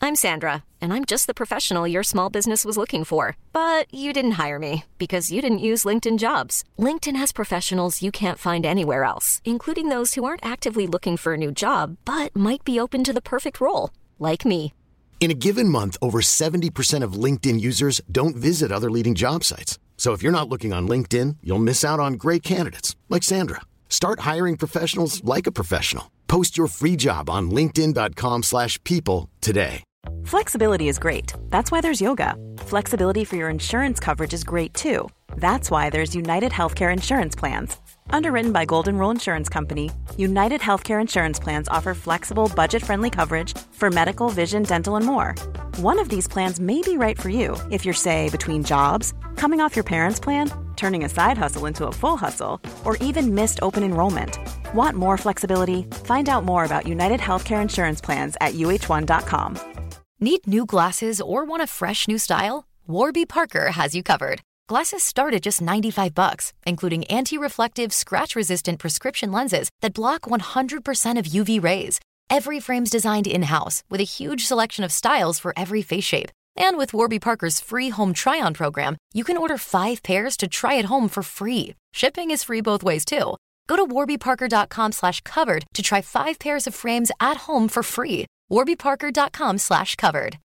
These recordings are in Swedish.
I'm Sandra, and I'm just the professional your small business was looking for. But you didn't hire me because you didn't use LinkedIn Jobs. LinkedIn has professionals you can't find anywhere else, including those who aren't actively looking for a new job, but might be open to the perfect role, like me. In a given month, over 70% of LinkedIn users don't visit other leading job sites. So if you're not looking on LinkedIn, you'll miss out on great candidates like Sandra. Start hiring professionals like a professional. Post your free job on linkedin.com/people today. Flexibility is great. That's why there's yoga. Flexibility for your insurance coverage is great too. That's why there's United Healthcare Insurance Plans. Underwritten by Golden Rule Insurance Company, United Healthcare Insurance Plans offer flexible, budget-friendly coverage for medical, vision, dental, and more. One of these plans may be right for you if you're, say, between jobs, coming off your parents' plan, turning a side hustle into a full hustle, or even missed open enrollment. Want more flexibility? Find out more about United Healthcare Insurance Plans at uh1.com. Need new glasses or want a fresh new style? Warby Parker has you covered. Glasses start at just $95, including anti-reflective, scratch-resistant prescription lenses that block 100% of UV rays. Every frame's designed in-house with a huge selection of styles for every face shape. And with Warby Parker's free home try-on program, you can order 5 pairs to try at home for free. Shipping is free both ways, too. Go to warbyparker.com/covered to try 5 pairs of frames at home for free. warbyparker.com/covered.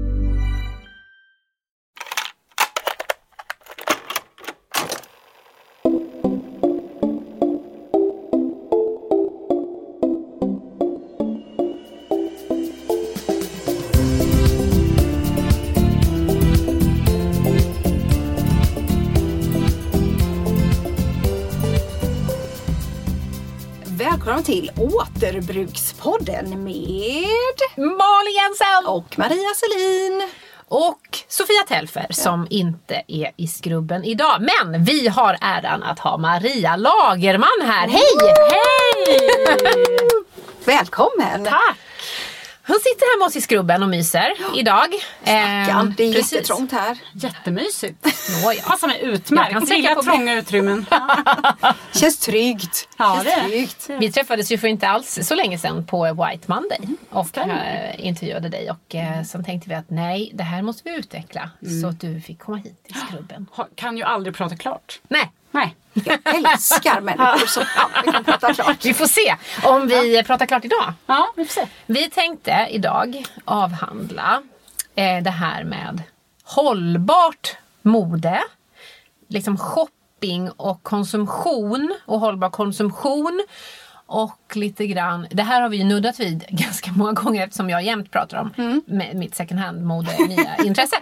Välkommen till Återbrukspodden med Malin Jensen och Maria Selin och Sofia Telfer som inte är i skrubben idag. Men vi har äran att ha Maria Lagerman här. Hej! Hej! Välkommen! Tack! Hon sitter här med oss i skrubben och myser idag. Stackarn, det är jättetrångt här. Jättemysigt. Nåja. Passar mig utmärkt. Jag gillar trånga utrymmen. Känns tryggt. Ja, Känns tryggt. Vi träffades ju för inte alls så länge sedan på White Monday och intervjuade dig. Och sen tänkte vi att nej, det här måste vi utveckla så att du fick komma hit i skrubben. Kan ju aldrig prata klart. Nej. Jag älskar människor som aldrig kan prata klart. Vi får se om vi pratar klart idag. Ja, vi får se. Vi tänkte idag avhandla det här med hållbart mode, liksom shopping och konsumtion och hållbar konsumtion. Och lite grann, det här har vi ju nuddat vid ganska många gånger eftersom jag jämt pratar om med mitt second hand mode nya intresse.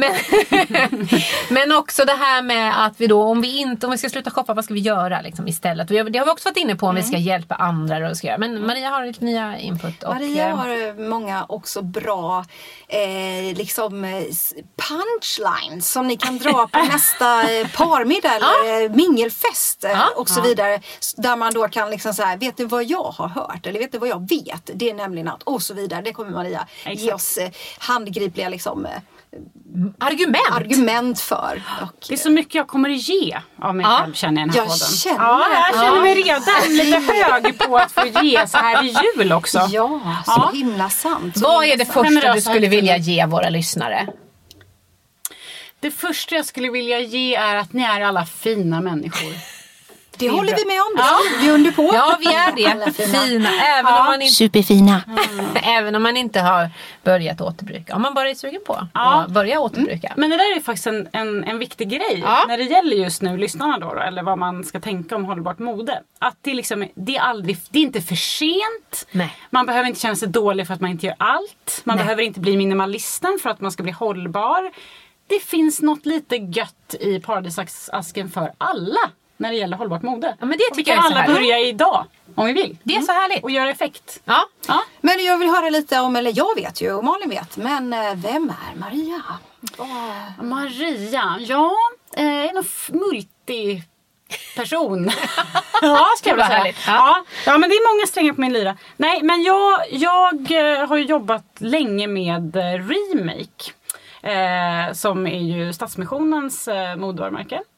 Men också det här med att vi då, om vi ska sluta shoppa, vad ska vi göra liksom istället? Det har vi också varit inne på om vi ska hjälpa andra och ska göra. Men Maria har lite nya input. Och, Maria har många också bra liksom punchlines som ni kan dra på nästa parmiddag eller mingelfest och så vidare. Där man då kan liksom så här, vet du vad jag har hört? Eller vet du vad jag vet? Det är nämligen att, och så vidare. Det kommer Maria ge oss handgripliga liksom argument för. Och, det är så mycket jag kommer att ge av mig själv, känner jag i den här podden. Jag känner mig redan lite hög på att få ge så här i jul också. Ja, så himla sant. Vad är det första du skulle vilja ge våra lyssnare? Det första jag skulle vilja ge är att ni är alla fina människor. Det håller vi med om. Det vi under på. Ja, vi är det. Fina. Även om man inte... Superfina. Även om man inte har börjat återbruka. Om man bara är sugen på att börja återbruka. Men det där är faktiskt en viktig grej. När det gäller just nu lyssnarna då. Eller vad man ska tänka om hållbart mode. Att det, liksom, det är inte för sent. Nej. Man behöver inte känna sig dålig för att man inte gör allt. Man behöver inte bli minimalisten för att man ska bli hållbar. Det finns något lite gött i paradisasken för alla. När det gäller hållbart mode. Ja, men det tycker jag alla börja idag om vi vill. Det är så härligt. Och göra effekt. Ja. Men jag vill höra lite om, eller jag vet ju och Malin vet, men vem är Maria? Maria, en multiperson. Ska jag säga. Ja, men det är många strängar på min lyra. Nej, men jag har ju jobbat länge med Remake. Som är ju Stadsmissionens modevarumärke.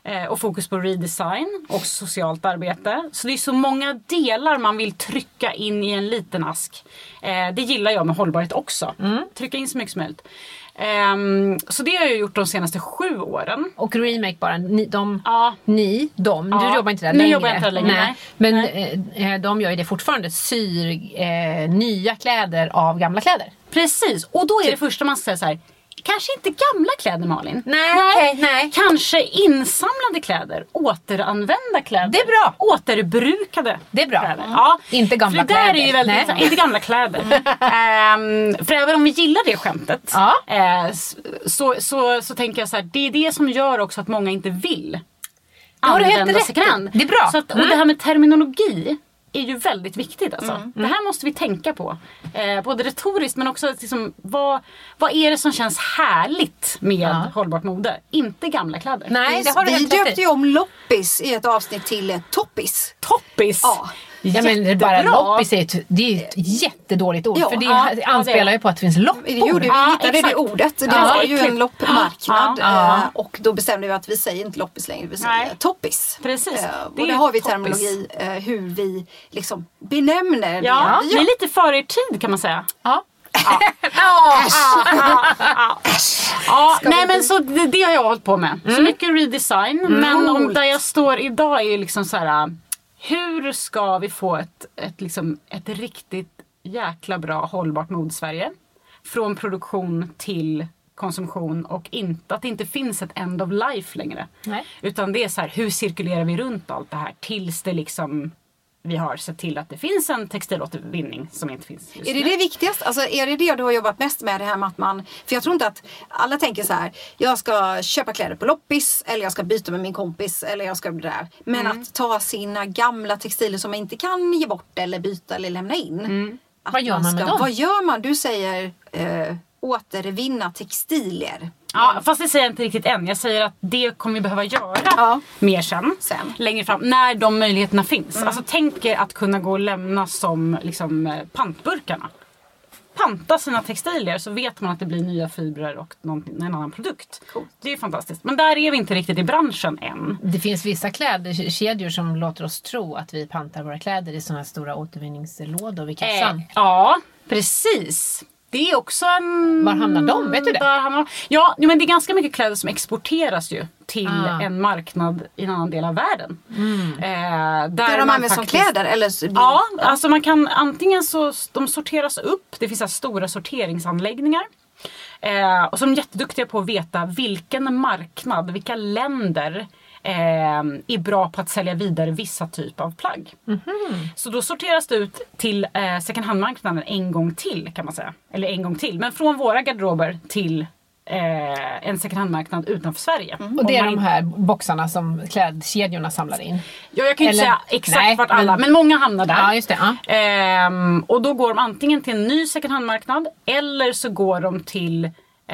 Och fokus på redesign och socialt arbete. Så det är så många delar man vill trycka in i en liten ask. Det gillar jag med hållbarhet också. Trycka in så mycket som möjligt. Så det har jag gjort de senaste 7 åren. Och Remake bara, du jobbar inte där längre. Nu jobbar jag inte där längre. Nej. Men de gör ju det fortfarande, syr nya kläder av gamla kläder. Precis, och då är det första man ska säga så här. Kanske inte gamla kläder, Malin. Nej. Kanske insamlade kläder. Återanvända kläder. Det är bra. Återbrukade. Det är bra. Kläder. Ja. Inte gamla för det kläder. Där är ju väldigt, inte gamla kläder. För även om vi gillar det skämtet. Så tänker jag så här. Det är det som gör också att många inte vill använda second hand. Det är bra. Så att, och det här med terminologi är ju väldigt viktigt alltså. Det här måste vi tänka på. Både retoriskt men också liksom, vad är det som känns härligt med hållbart mode? Inte gamla kläder. Nej, det har vi döpte ju om loppis i ett avsnitt till toppis. Toppis? Ja. Ja, men bara loppis är ett jättedåligt ord. För det anspelar ju på att det finns loppor. Vi hittade det ordet. Det var ju en loppmarknad. Och då bestämde vi att vi säger inte loppis längre. Vi säger toppis. Precis. Och där har vi terminologi hur vi liksom benämner det. Ja, vi är lite före er tid kan man säga. Nej men så det har jag hållit på med. Så mycket redesign. Men om där jag står idag är liksom så här. Hur ska vi få ett riktigt jäkla bra hållbart mode-Sverige? Från produktion till konsumtion och att det inte finns ett end of life längre. Nej. Utan det är så här, hur cirkulerar vi runt allt det här tills det liksom vi har sett till att det finns en textilåtervinning som inte finns just nu. Är det viktigaste? Alltså är det du har jobbat mest med det här med att man... För jag tror inte att alla tänker så här, jag ska köpa kläder på loppis eller jag ska byta med min kompis eller jag ska det där. Men att ta sina gamla textiler som man inte kan ge bort eller byta eller lämna in. Vad gör man med dem? Vad gör man? Du säger återvinna textilier. Ja, fast det säger jag inte riktigt än. Jag säger att det kommer vi behöva göra mer sen. Längre fram, när de möjligheterna finns. Alltså tänk er att kunna gå och lämna som liksom, pantburkarna. Panta sina textilier så vet man att det blir nya fibrer och en annan produkt. Cool. Det är fantastiskt. Men där är vi inte riktigt i branschen än. Det finns vissa klädkedjor som låter oss tro att vi pantar våra kläder i sådana här stora återvinningslådor vid kassan. Ja, precis. Det är också en... Var hamnar de? Vet du det? Ja, men det är ganska mycket kläder som exporteras ju till en marknad i en annan del av världen. Där de används som kläder? Eller... Ja, alltså man kan antingen så de sorteras upp. Det finns så här stora sorteringsanläggningar. Och som är jätteduktiga på att veta vilken marknad, vilka länder är bra på att sälja vidare vissa typer av plagg. Så då sorteras det ut till second hand-marknaden en gång till kan man säga. Eller en gång till, men från våra garderober till en second hand-marknad utanför Sverige. Och det är de här boxarna som klädkedjorna samlar in? Ja, jag kan inte säga exakt vart alla, men många hamnar där. Ja, just det. Och då går de antingen till en ny second hand-marknad eller så går de till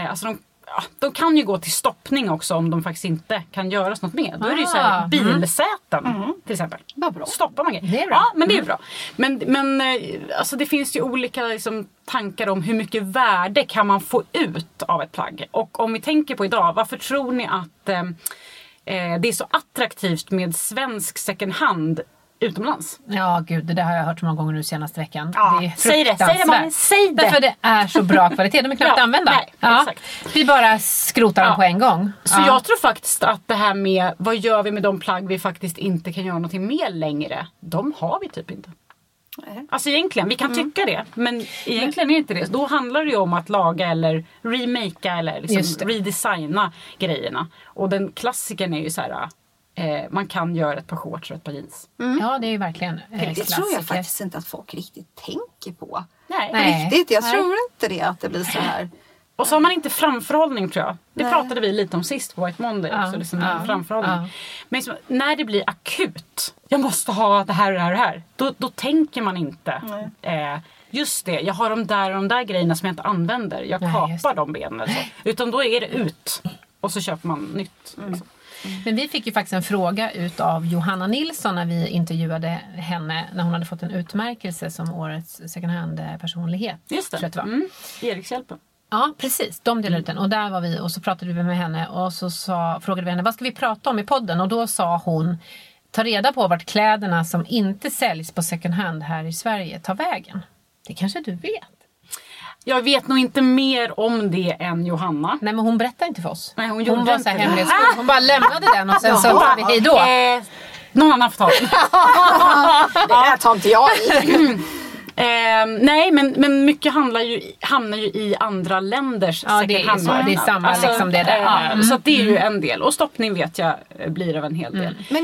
de kan ju gå till stoppning också om de faktiskt inte kan göras något med. Då är det ju så här bilsäten till exempel. Stoppar man det är bra. Ja, men det är bra. Men alltså det finns ju olika liksom, tankar om hur mycket värde kan man få ut av ett plagg. Och om vi tänker på idag, varför tror ni att det är så attraktivt med svensk second hand utomlands? Ja, gud, det där har jag hört så många gånger nu senaste veckan. Ja, det är säg det, man, säg det. Därför det är så bra kvalitet, de är knappt använda. Nej, exakt. Vi bara skrotar dem på en gång. Så jag tror faktiskt att det här med vad gör vi med de plagg vi faktiskt inte kan göra någonting med längre, de har vi typ inte. Alltså egentligen, vi kan tycka det, men egentligen är det inte det. Då handlar det ju om att laga eller remakea eller liksom redesigna grejerna. Och den klassiken är ju så här, man kan göra ett par shorts och ett par jeans. Ja, det är ju verkligen det tror jag faktiskt inte att folk riktigt tänker på. Nej. Riktigt, jag tror inte det att det blir så här. Och så har man inte framförhållning tror jag. Det pratade vi lite om sist på White Monday också. Liksom framförhållning. Men när det blir akut, jag måste ha det här och det här och det här. Då tänker man inte. Just det, jag har de där grejerna som jag inte använder. Jag kapar de benen. Så. Utan då är det ut. Och så köper man nytt. Liksom. Men vi fick ju faktiskt en fråga utav Johanna Nilsson när vi intervjuade henne när hon hade fått en utmärkelse som årets second hand personlighet. Just det. Tror jag det var. Erikshjälpen. Ja, precis. De delade ut den. Och där var vi och så pratade vi med henne och så frågade vi henne, vad ska vi prata om i podden? Och då sa hon, ta reda på vart kläderna som inte säljs på second hand här i Sverige tar vägen. Det kanske du vet. Jag vet nog inte mer om det än Johanna. Nej, men hon berättade inte för oss. Nej, hon var så här hemlighetsfull. Hon bara lämnade den och sen så var vi hej då. Någon annan får ta den. Det här tar inte jag i. Nej, men mycket hamnar ju i andra länders second hand. Det är samma alltså, liksom det där. Så det är ju en del. Och stoppning vet jag blir av en hel del. Men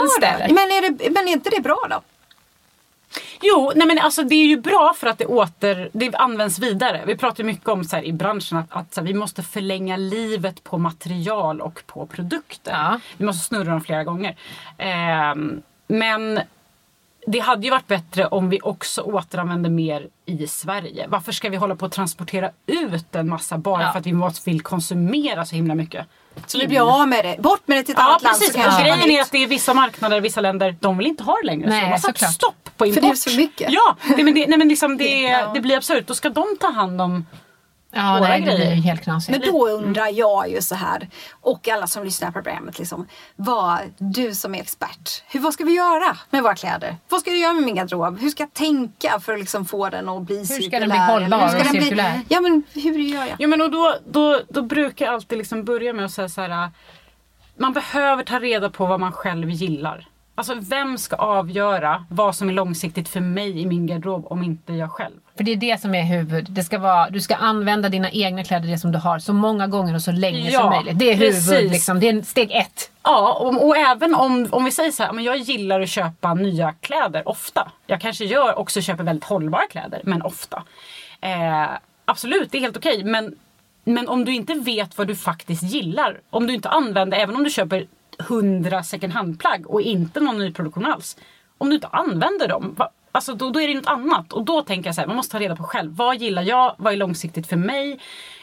är inte det bra då? Jo, nej men alltså det är ju bra för att det används vidare. Vi pratar mycket om så här, i branschen att så här, vi måste förlänga livet på material och på produkter. Ja. Vi måste snurra dem flera gånger. Men det hade ju varit bättre om vi också återanvände mer i Sverige. Varför ska vi hålla på att transportera ut en massa bara för att vi vill konsumera så himla mycket? Så vi blir av med det. Bort med det till ett annat land. Precis. Grejen är att det är vissa marknader, vissa länder, de vill inte ha det längre. Nej, så de har stopp på import. För det är så mycket. Ja, det blir absurt. Då ska de ta hand om det blir helt knasigt. Men då undrar jag ju så här, och alla som lyssnar på programmet liksom, du som är expert, vad ska vi göra med våra kläder? Vad ska jag göra med min garderob? Hur ska jag tänka för att liksom få den att bli cirkulär? Hur ska den bli hållbar och cirkulär? Ja, men hur gör jag? Ja, men och då brukar jag alltid liksom börja med att säga så här, man behöver ta reda på vad man själv gillar. Alltså vem ska avgöra vad som är långsiktigt för mig i min garderob om inte jag själv? För det är det som är huvud. Du ska använda dina egna kläder, det som du har, så många gånger och så länge som möjligt. Det är huvud liksom. Det är steg 1. Ja, och även om vi säger så här, men jag gillar att köpa nya kläder ofta. Jag kanske också köper väldigt hållbara kläder, men ofta. Absolut, det är helt okej. Men om du inte vet vad du faktiskt gillar, om du inte använder, även om du köper 100 second hand-plagg och inte någon nyproduktion alls. Om du inte använder dem, alltså då är det något annat. Och då tänker jag så här, man måste ta reda på själv. Vad gillar jag? Vad är långsiktigt för mig?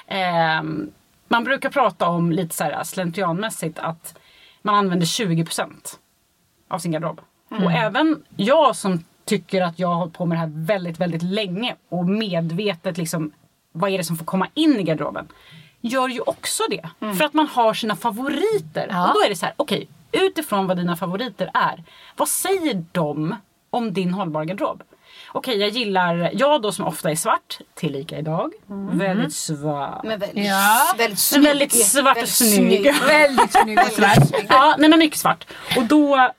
Man brukar prata om lite så här slentrianmässigt att man använder 20% av sin garderob. Och även jag som tycker att jag har hållit på med det här väldigt, väldigt länge och medvetet liksom, vad är det som får komma in i garderoben? Gör ju också det. För att man har sina favoriter. Och då är det så här, okej, utifrån vad dina favoriter är, vad säger de om din hållbara garderob? Okej, jag då som ofta är svart, tillika idag. Väldigt svart. Men väldigt svart och snygg. Väldigt snygg och svart. Ja, men mycket svart. Och då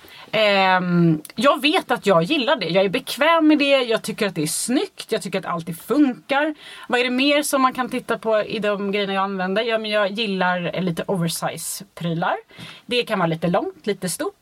jag vet att jag gillar det. Jag är bekväm med det. Jag tycker att det är snyggt. Jag tycker att allt funkar. Vad är det mer som man kan titta på i de grejerna jag använder? Ja, men jag gillar lite oversize-prylar. Det kan vara lite långt, lite stort.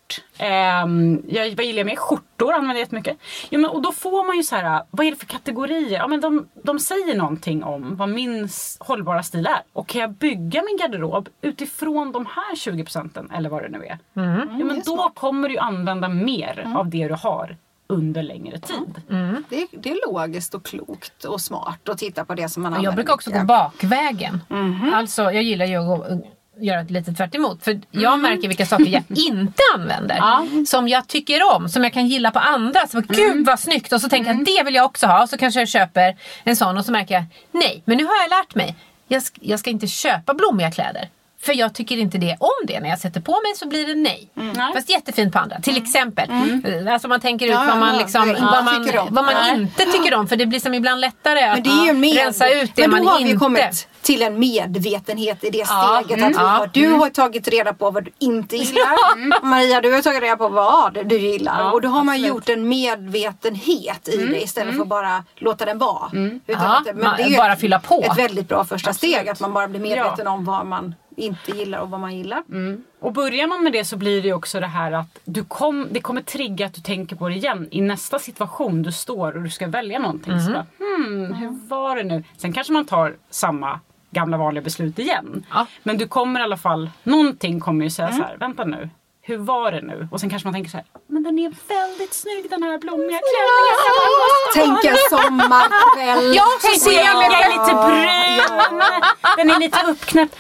Vad gillar jag med? Skjortor använder jag jättemycket. Ja, men, och då får man ju så här, vad är det för kategorier? Ja, men de säger någonting om vad min hållbara stil är. Och kan jag bygga min garderob utifrån de här 20% eller vad det nu är? Ja, men då kommer du använda mer av det du har under längre tid. Det är logiskt och klokt och smart att titta på det som man använder. Jag brukar också gå bakvägen. Alltså, jag gillar ju att göra lite tvärt emot. För jag märker vilka saker jag inte använder. Som jag tycker om. Som jag kan gilla på andra. Så gud vad snyggt. Och så tänker jag, det vill jag också ha. Och så kanske jag köper en sån. Och så märker jag, nej. Men nu har jag lärt mig. Jag ska inte köpa blommiga kläder. För jag tycker inte det om det. När jag sätter på mig så blir det nej. Fast jättefint på andra. Till exempel. Alltså man tänker ut vad man liksom, vad man inte tycker om. För det blir som ibland lättare att rensa ut det man inte. Men då har vi kommit till en medvetenhet i det steget. Att du har tagit reda på vad du inte gillar. Maria, du har tagit reda på vad du gillar. Och då har man gjort en medvetenhet i det. Istället för att bara låta den vara. Men det är bara fylla på. Ett väldigt bra första steg. Att man bara blir medveten om vad man inte gillar och vad man gillar. Och börjar man med det så blir det också det här att det kommer trigga att du tänker på det igen i nästa situation du står och du ska välja någonting. Så bara, hur var det nu? Sen kanske man tar samma gamla vanliga beslut igen. Men du kommer i alla fall, någonting kommer ju säga så här, vänta nu. Hur var det nu? Och sen kanske man tänker så här, men den är väldigt snygg den här blommiga klänningen. Tänk en sommarkväll. Jag är lite brun. Den är lite uppknäppt.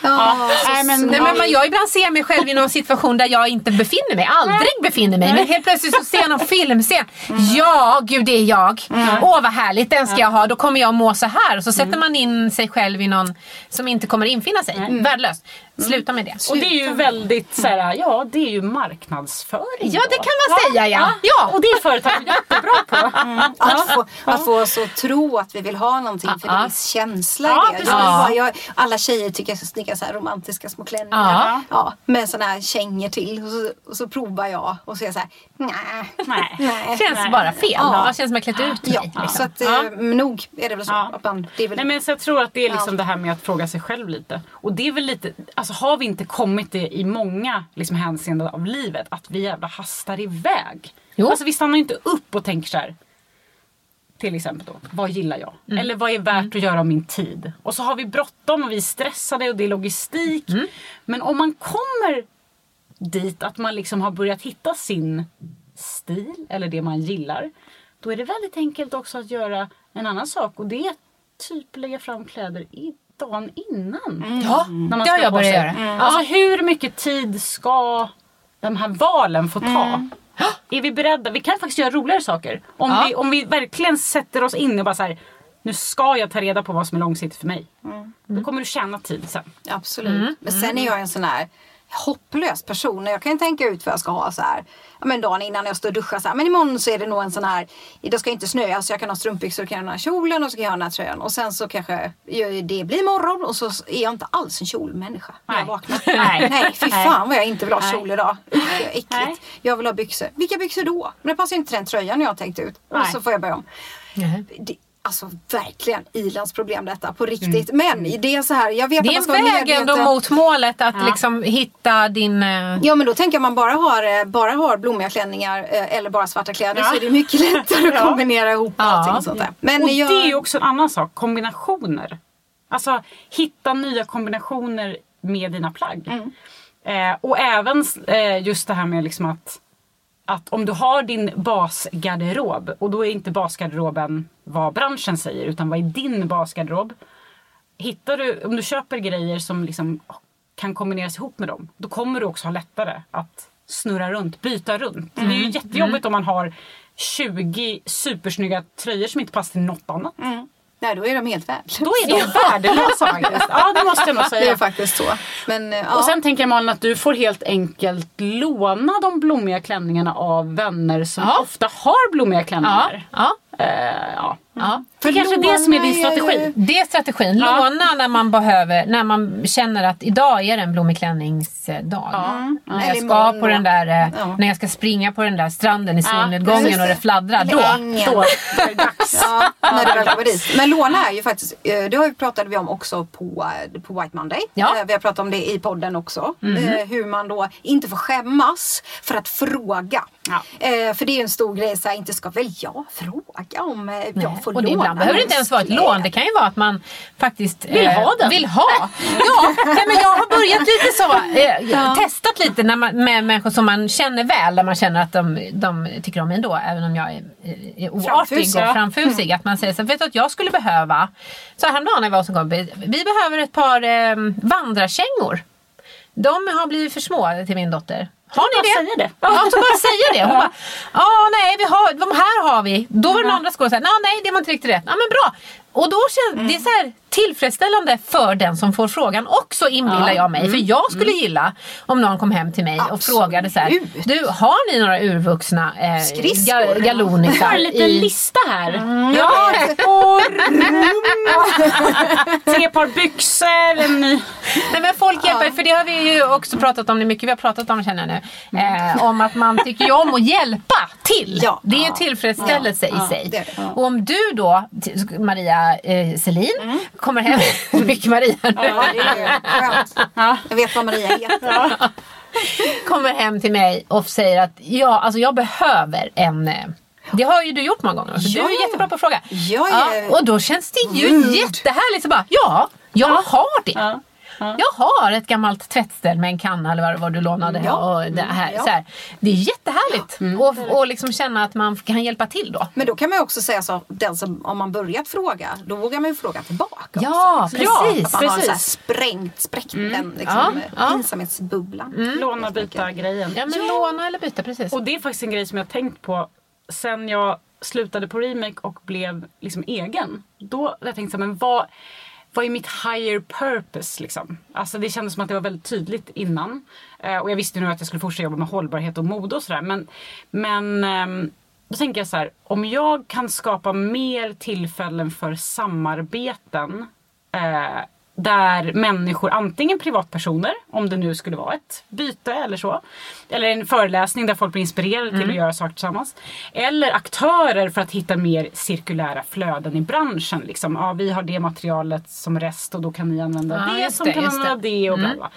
Jag ibland ser mig själv i någon situation där jag inte befinner mig. Aldrig befinner mig. Men helt plötsligt så ser jag någon filmscen. Ja, gud det är jag. Åh vad härligt, den ska jag ha. Då kommer jag må så här. Och så sätter man in sig själv i någon som inte kommer infinna sig. Värdelöst. Sluta med det. Och det är ju väldigt så här, det är ju marknadsföring. Ja, det kan man säga, ja. Och det är företaget jättebra på. Att få oss att tro att vi vill ha någonting för det finns känsla i det. Alla tjejer tycker jag är så snygga så här romantiska små klänningar. Med såna här kängor till. Och så provar jag och så är jag så här, nej. Känns bara fel. Det känns som att jag klätt ut mig. Liksom. Så att nog är det väl så. Att man, det är väl... Nej, men så jag tror att det är liksom det här med att fråga sig själv lite. Och det är väl lite, alltså har vi inte kommit det i många liksom hänseenden av livet att vi jävla hastar iväg. Alltså vi stannar inte upp och tänker så här. Till exempel då, vad gillar jag? Eller vad är värt att göra av min tid? Och så har vi bråttom och vi är stressade och det är logistik. Men om man kommer dit att man liksom har börjat hitta sin stil eller det man gillar, då är det väldigt enkelt också att göra en annan sak. Och det är typ lägga fram kläder i dagen innan. Ja, det har jag börjat göra. Alltså hur mycket tid ska de här valen få ta? Är vi beredda? Vi kan faktiskt göra roligare saker. Om vi verkligen sätter oss in och bara så här, nu ska jag ta reda på vad som är långsiktigt för mig. Då kommer du tjäna tid sen. Absolut. Men sen är jag en sån här hopplös person. Jag kan tänka ut vad jag ska ha så här. Men dagen innan jag står och duschar så här. Men imorgon så är det nog en sån här. Det ska inte snöa så jag kan ha strumpbyxor och kan ha den här kjolen och så kan jag ha den här tröjan. Och sen så kanske det blir morgon och så är jag inte alls en kjolmänniska när jag vaknar. Nej, fy fan vad jag inte vill ha kjol idag. Det är äckligt. Nej. Jag vill ha byxor. Vilka byxor då? Men det passar inte den tröjan jag har tänkt ut. Och så får jag börja om. Alltså verkligen ilandsproblem detta på riktigt. Men det är så här, jag vet det att man är en väg ändå mot målet att liksom hitta din... Ja, men då tänker jag man bara har blommiga klänningar eller bara svarta kläder så är det mycket lättare att kombinera ihop allting sånt där. Men och det är ju också en annan sak, kombinationer. Alltså hitta nya kombinationer med dina plagg. Och även just det här med liksom att om du har din basgarderob, och då är inte basgarderoben vad branschen säger utan vad är din basgarderob, om du köper grejer som liksom kan kombineras ihop med dem, då kommer du också ha lättare att snurra runt, byta runt. Det är ju jättejobbigt om man har 20 supersnygga tröjor som inte passar till något annat. Nej, då är de helt värdelösa. Då är de värdelösa faktiskt. Ja, det måste jag nog säga. Det är faktiskt så. Men, och sen tänker jag, Malin, att du får helt enkelt låna de blommiga klänningarna av vänner som ofta har blommiga klänningar. För kanske det som är din strategi. Det är strategin. Låna när man behöver, när man känner att idag är det en blommig klänningsdag. När jag ska på den där, när jag ska springa på den där stranden i solnedgången och det fladdrar, då är det dags. När det väl kommer dit. Men låna är ju faktiskt, det pratade vi om också på White Monday. Vi har pratat om det i podden också. Hur man då inte får skämmas för att fråga. För det är ju en stor grej, så här, inte ska väl jag fråga om jag får låna. Ibland behöver det inte ens vara ett lån. Det kan ju vara att man faktiskt vill ha den. Men jag har börjat lite så testat lite med människor som man känner väl, där man känner att de tycker om mig ändå, även om jag är oartig och framfusig. Att man säger så, vet du att jag skulle behöva, så häromdagen när jag var som kompis, vi behöver ett par vandrarkängor. De har blivit för små till min dotter. Har ni det? Säger det? Ja, så bara säger det. Hon bara, nej, de här har vi. Då var den andra skolan så här, nej, det var inte riktigt rätt. Ja, men bra. Och då känns det så här tillfredsställande för den som får frågan också, inbillar jag mig. För jag skulle gilla om någon kom hem till mig och frågade så här, du, har ni några urvuxna galonisar? Jag har en liten lista här. Ja, 3 par byxor. Nej, men folk hjälper, för det har vi ju också pratat om, det mycket vi har pratat om, känner jag nu. Om att man tycker ju om att hjälpa till. Det är tillfredsställelse i sig. Och om du då, Maria Selin, kommer hem, mycket Maria nu. Det är skönt. Jag vet vad Maria heter. Kommer hem till mig och säger att jag behöver en... Det har ju du gjort många gånger. Så du är jättebra på att fråga. Och då känns det ju jättehärligt. Så bara, jag har det. Jag har ett gammalt tvättställ med en kanna eller vad du lånade. Och det här, så här. Det är jättehärligt. Och liksom känna att man kan hjälpa till då. Men då kan man ju också säga så, om man börjat fråga, då vågar man ju fråga tillbaka. Ja, också. precis. Att man har så här spräckt den liksom, pinsamhetsbubblan. Låna, byta grejen. Ja, men låna eller byta, precis. Och det är faktiskt en grej som jag har tänkt på sen jag slutade på Remake och blev liksom egen. Då har jag tänkt så här, men vad är mitt higher purpose liksom? Alltså det kändes som att det var väldigt tydligt innan. Och jag visste nu att jag skulle fortsätta jobba med hållbarhet och mode och sådär. Men då tänker jag så här, om jag kan skapa mer tillfällen för samarbeten där människor, antingen privatpersoner, om det nu skulle vara ett byte eller så, eller en föreläsning där folk blir inspirerade till att göra saker tillsammans, eller aktörer för att hitta mer cirkulära flöden i branschen. Liksom. Ja, vi har det materialet som rest och då kan ni använda det som kan använda det och bla bla.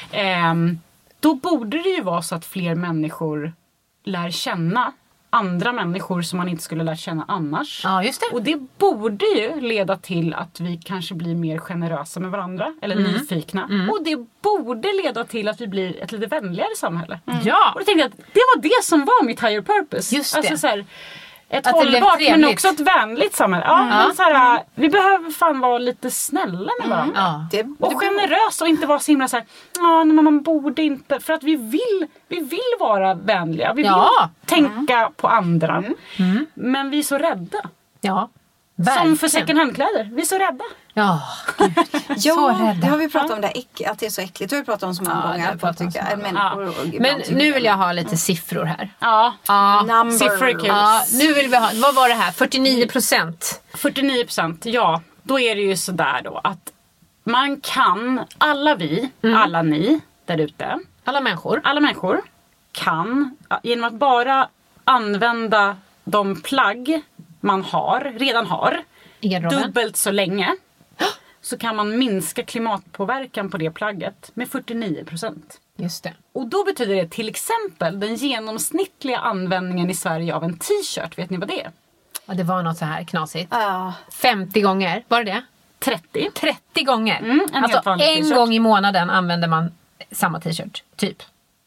Då borde det ju vara så att fler människor lär känna andra människor som man inte skulle lära känna annars. Ja, just det. Och det borde ju leda till att vi kanske blir mer generösa med varandra. Eller nyfikna. Och det borde leda till att vi blir ett lite vänligare samhälle. Ja. Och då tänkte jag att det var det som var mitt higher purpose. Just det. Alltså så här, ett att hållbart men också ett vänligt samhälle. Ja, men så här, vi behöver fan vara lite snälla med varandra. Och generösa och inte vara så himla så här, men man borde inte, för att vi vill vara vänliga. Vi vill tänka på andra. Men vi är så rädda. Ja. Som för second hand-kläder. Vi är så rädda. Ja, gud. Så rädda. Det har vi pratat om, att det är så äckligt. Det har vi pratat om så många gånger. Men nu vill jag ha lite siffror här. Ja. Siffror är kul. Nu vill vi ha, vad var det här? 49%. 49%, ja. Då är det ju sådär då att man kan, alla vi, alla ni där ute. Alla människor kan, genom att bara använda de plagg man redan har dubbelt så länge, så kan man minska klimatpåverkan på det plagget med 49%. Just det. Och då betyder det till exempel den genomsnittliga användningen i Sverige av en t-shirt. Vet ni vad det är? Ja, det var något så här knasigt. 50 gånger, var det 30 gånger. Alltså en gång i månaden använder man samma t-shirt, typ.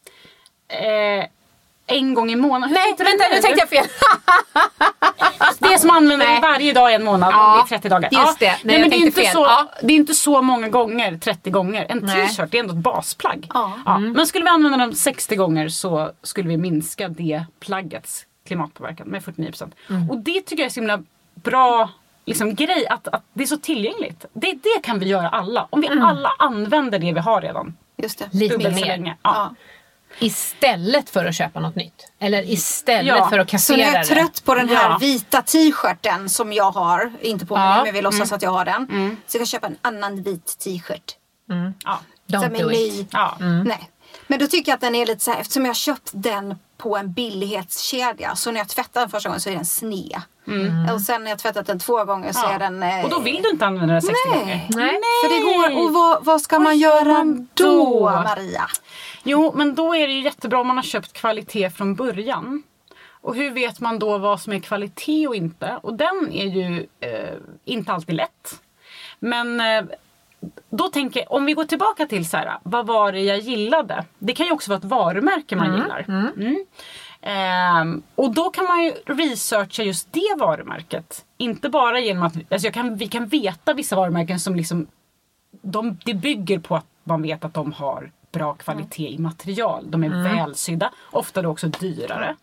En gång i månaden. Nej, vänta, nu tänkte jag fel. Det som använder varje dag i en månad, det är 30 dagar. Just det. Nej, men det är inte fel. Det är inte så många gånger, 30 gånger. En t-shirt, det är ändå ett basplagg. Men skulle vi använda dem 60 gånger så skulle vi minska det plaggets klimatpåverkan med 49%. Och det tycker jag är så himla bra liksom, grej, att det är så tillgängligt. Det kan vi göra alla. Om vi alla använder det vi har redan. Just det. Lite dubbelt mer. så länge. Istället för att köpa något nytt. Eller istället för att kassera det. Så när jag är trött på den här vita t-shirten som jag har, inte på mig, men jag vill låtsas att jag har den. Så jag kan köpa en annan vit t-shirt. Don't do it. Nej. Men då tycker jag att den är lite så här, eftersom jag har köpt den på en billighetskedja, så när jag tvättar den första gången så är den sned. Och sen när jag tvättat den 2 gånger så är den... Och då vill du inte använda den 60 gånger. Nej. För det går, och vad ska man göra då, Maria? Jo, men då är det ju jättebra om man har köpt kvalitet från början. Och hur vet man då vad som är kvalitet och inte? Och den är ju inte alltid lätt. Men då tänker jag, om vi går tillbaka till så här, vad var det jag gillade? Det kan ju också vara ett varumärke man gillar. Och då kan man ju researcha just det varumärket. Inte bara genom att vi kan veta vissa varumärken som liksom det bygger på att man vet att de har bra kvalitet i material. De är välsydda. Ofta då också dyrare.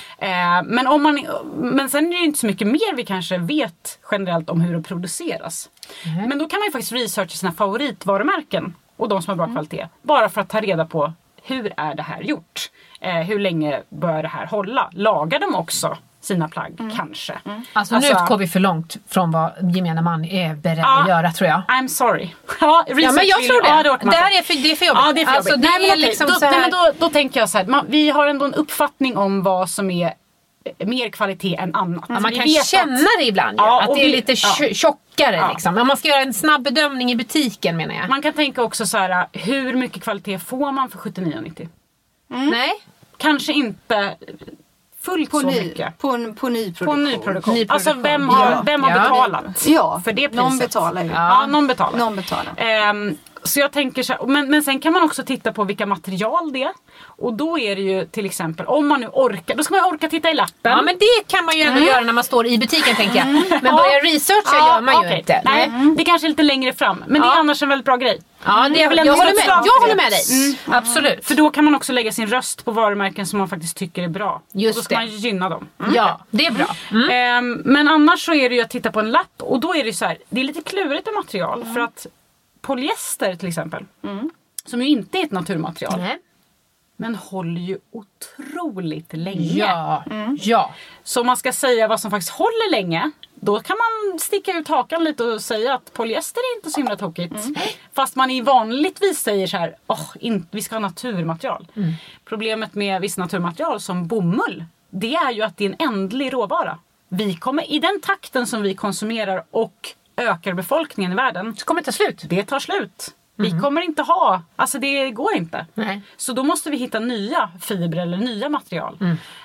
Men sen är det ju inte så mycket mer vi kanske vet generellt om hur det produceras. Men då kan man ju faktiskt researcha sina favoritvarumärken och de som har bra kvalitet. Bara för att ta reda på hur är det här gjort. Hur länge bör det här hålla? Lagar de också sina plagg kanske? Alltså nu utgår vi för långt från vad gemene man är beredd att göra, tror jag. I'm sorry. Ja, men jag tror det. Det är för jobbigt. Ja, det är för alltså, jobbigt. det är liksom så här... då tänker jag så här, vi har ändå en uppfattning om vad som är mer kvalitet än annat. Ja, man kan känna det ibland, att det är lite tjockare. Liksom. Men man ska göra en snabb bedömning i butiken, menar jag. Man kan tänka också så här, hur mycket kvalitet får man för 79,90? Nej. Kanske inte fullt så mycket. På nyproduktion. Alltså vem har betalat för det priset? Någon betalar ju. Någon betalar. Så jag tänker så här, men sen kan man också titta på vilka material det är. Och då är det ju till exempel, om man nu orkar, då ska man orka titta i lappen. Ja, men det kan man ju ändå göra när man står i butiken, tänker jag. Men börja researcha gör man ju inte. Nej, det kanske är lite längre fram. Men det är annars en väldigt bra grej. Ja, jag håller med dig. Absolut. För då kan man också lägga sin röst på varumärken som man faktiskt tycker är bra. Just och då ska man gynna dem. Ja, det är bra. Men annars så är det ju att titta på en lapp. Och då är det så här, det är lite klurigt med material. För att polyester till exempel, som ju inte är ett naturmaterial, men håller ju otroligt länge. Ja. Så om man ska säga vad som faktiskt håller länge, då kan man sticka ut hakan lite och säga att polyester är inte så himla tokigt. Fast man i vanligtvis säger så här, vi ska ha naturmaterial. Problemet med vissa naturmaterial som bomull, det är ju att det är en ändlig råvara. Vi kommer, i den takten som vi konsumerar och ökar befolkningen i världen, så kommer det ta slut. Det tar slut. Vi kommer inte ha, alltså det går inte. Nej. Så då måste vi hitta nya fibrer eller nya material.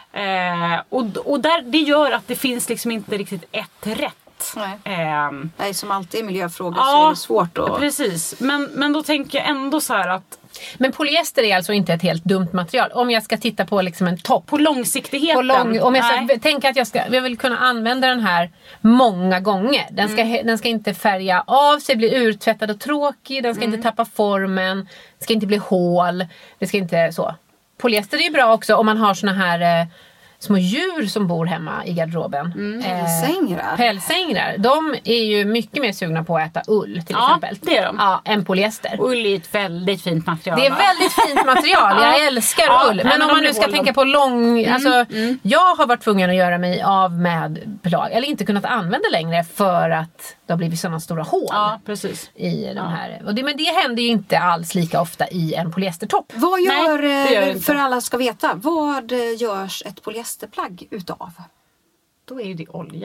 Och där, det gör att det finns liksom inte riktigt ett rätt. Nej, som alltid i miljöfrågor så är det svårt att... Precis, men då tänker jag ändå så här att... Men polyester är alltså inte ett helt dumt material. Om jag ska titta på liksom en topp. På långsiktigheten. Om jag ska tänka att jag vill kunna använda den här många gånger. Den ska inte färga av sig, bli urtvättad och tråkig. Den ska inte tappa formen. Det ska inte bli hål. Det ska inte så. Polyester är ju bra också om man har såna här... små djur som bor hemma i garderoben. Pälsängrar. De är ju mycket mer sugna på att äta ull till exempel. Det är de. Ja, än polyester. Ull är ett väldigt fint material. Det är väldigt fint material. Jag älskar ull. Men om man nu ska tänka på jag har varit tvungen att göra mig av med plagg. Eller inte kunnat använda längre för att det har blivit sådana stora hål. Ja, precis. I de här. Men det händer ju inte alls lika ofta i en polyestertopp. Vad gör för alla ska veta, vad görs ett polyesterplagg utav? Då är ju det olja.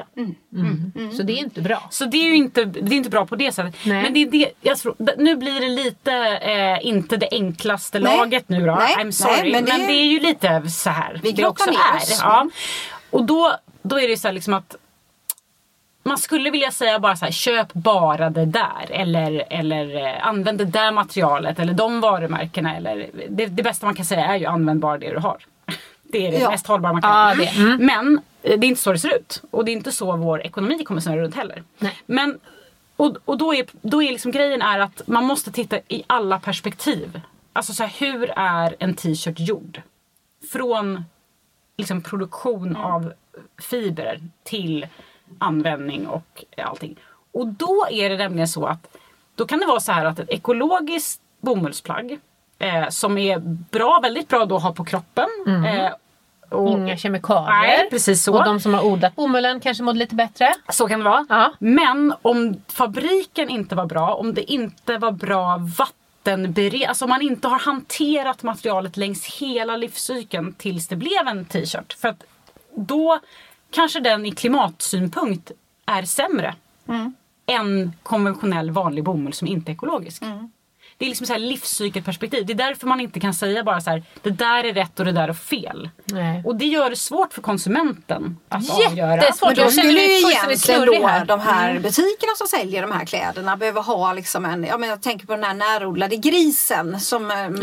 Så det är inte bra. Så det är ju inte bra på det sättet. Nej. Men det är det, jag tror, nu blir det lite inte det enklaste laget nu då. Nej. I'm sorry. Nej, men det är ju lite så här. Vi också är. Ja. Och då är det så här liksom att man skulle vilja säga bara så här, köp bara det där eller använd det där materialet eller de varumärkena eller det bästa man kan säga är ju använd bara det du har. Det är det mest hållbara man kan. Men det är inte så det ser ut och det är inte så vår ekonomi kommer snurra runt heller. Nej. Men och då är liksom grejen är att man måste titta i alla perspektiv. Alltså så här, hur är en t-shirt gjord? Från liksom produktion av fibrer till användning och allting. Och då är det nämligen så att då kan det vara så här att ett ekologiskt bomullsplagg som är bra, väldigt bra då att ha på kroppen. Och inga kemikalier. Nej, precis så. Och de som har odlat bomullen kanske mådde lite bättre. Så kan det vara. Ja. Men om fabriken inte var bra, om det inte var bra alltså om man inte har hanterat materialet längs hela livscykeln tills det blev en t-shirt. För att då kanske den i klimatsynpunkt är sämre än konventionell vanlig bomull som inte är ekologisk. Det är liksom så här livscykelperspektiv. Det är därför man inte kan säga bara så här, det där är rätt och det där är fel. Nej. Och det gör det svårt för konsumenten att avgöra. Men då skulle ju egentligen då de här butikerna som säljer de här kläderna behöver ha liksom jag tänker på den här närodlade grisen som den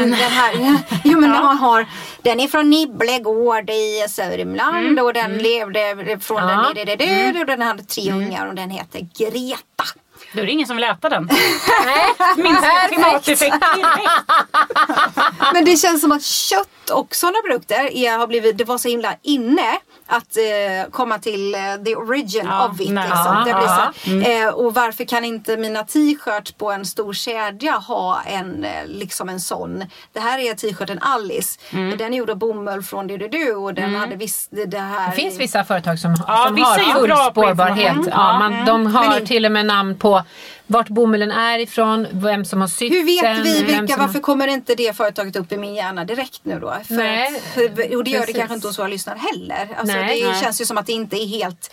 här, man har, den är från Nibblegård i Sörmland och den levde från den och den hade 3 ungar och den heter Greta. Det är ingen som vill äta den. Minst klimateffekt. Men det känns som att kött och sådana produkter det var så himla inne att komma till the origin of it. Liksom. Det blir så. Och varför kan inte mina t-shirts på en stor kedja ha liksom en sån? Det här är t-shirten Alice. Den är gjord av bomull från och den hade det här. Det finns vissa företag som har full spårbarhet. De har till och med namn på vart bomullen är ifrån, vem som har sytt den. Hur vet vi varför kommer inte det företaget upp i min hjärna direkt nu då? Och det gör det kanske inte hos våra lyssnare heller. Alltså det känns ju som att det inte är helt...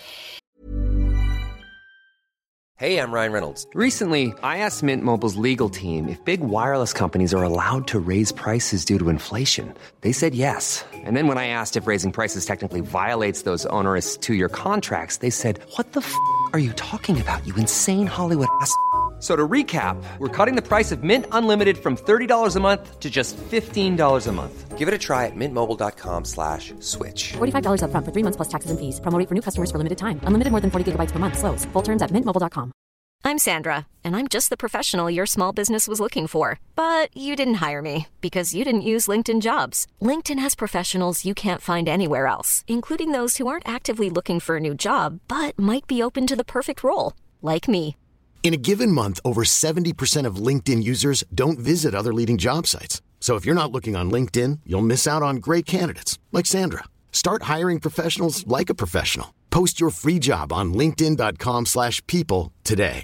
Hey, I'm Ryan Reynolds. Recently, I asked Mint Mobile's legal team if big wireless companies are allowed to raise prices due to inflation. They said yes. And then when I asked if raising prices technically violates those onerous 2-year contracts, they said, what the f*** are you talking about, you insane Hollywood ass f- So to recap, we're cutting the price of Mint Unlimited from $30 a month to just $15 a month. Give it a try at mintmobile.com/switch. $45 up front for 3 months plus taxes and fees. Promo rate for new customers for limited time. Unlimited more than 40 gigabytes per month. Slows full terms at mintmobile.com. I'm Sandra, and I'm just the professional your small business was looking for. But you didn't hire me because you didn't use LinkedIn Jobs. LinkedIn has professionals you can't find anywhere else, including those who aren't actively looking for a new job, but might be open to the perfect role, like me. In a given month, over 70% of LinkedIn users don't visit other leading job sites. So if you're not looking on LinkedIn, you'll miss out on great candidates like Sandra. Start hiring professionals like a professional. Post your free job on linkedin.com/people today.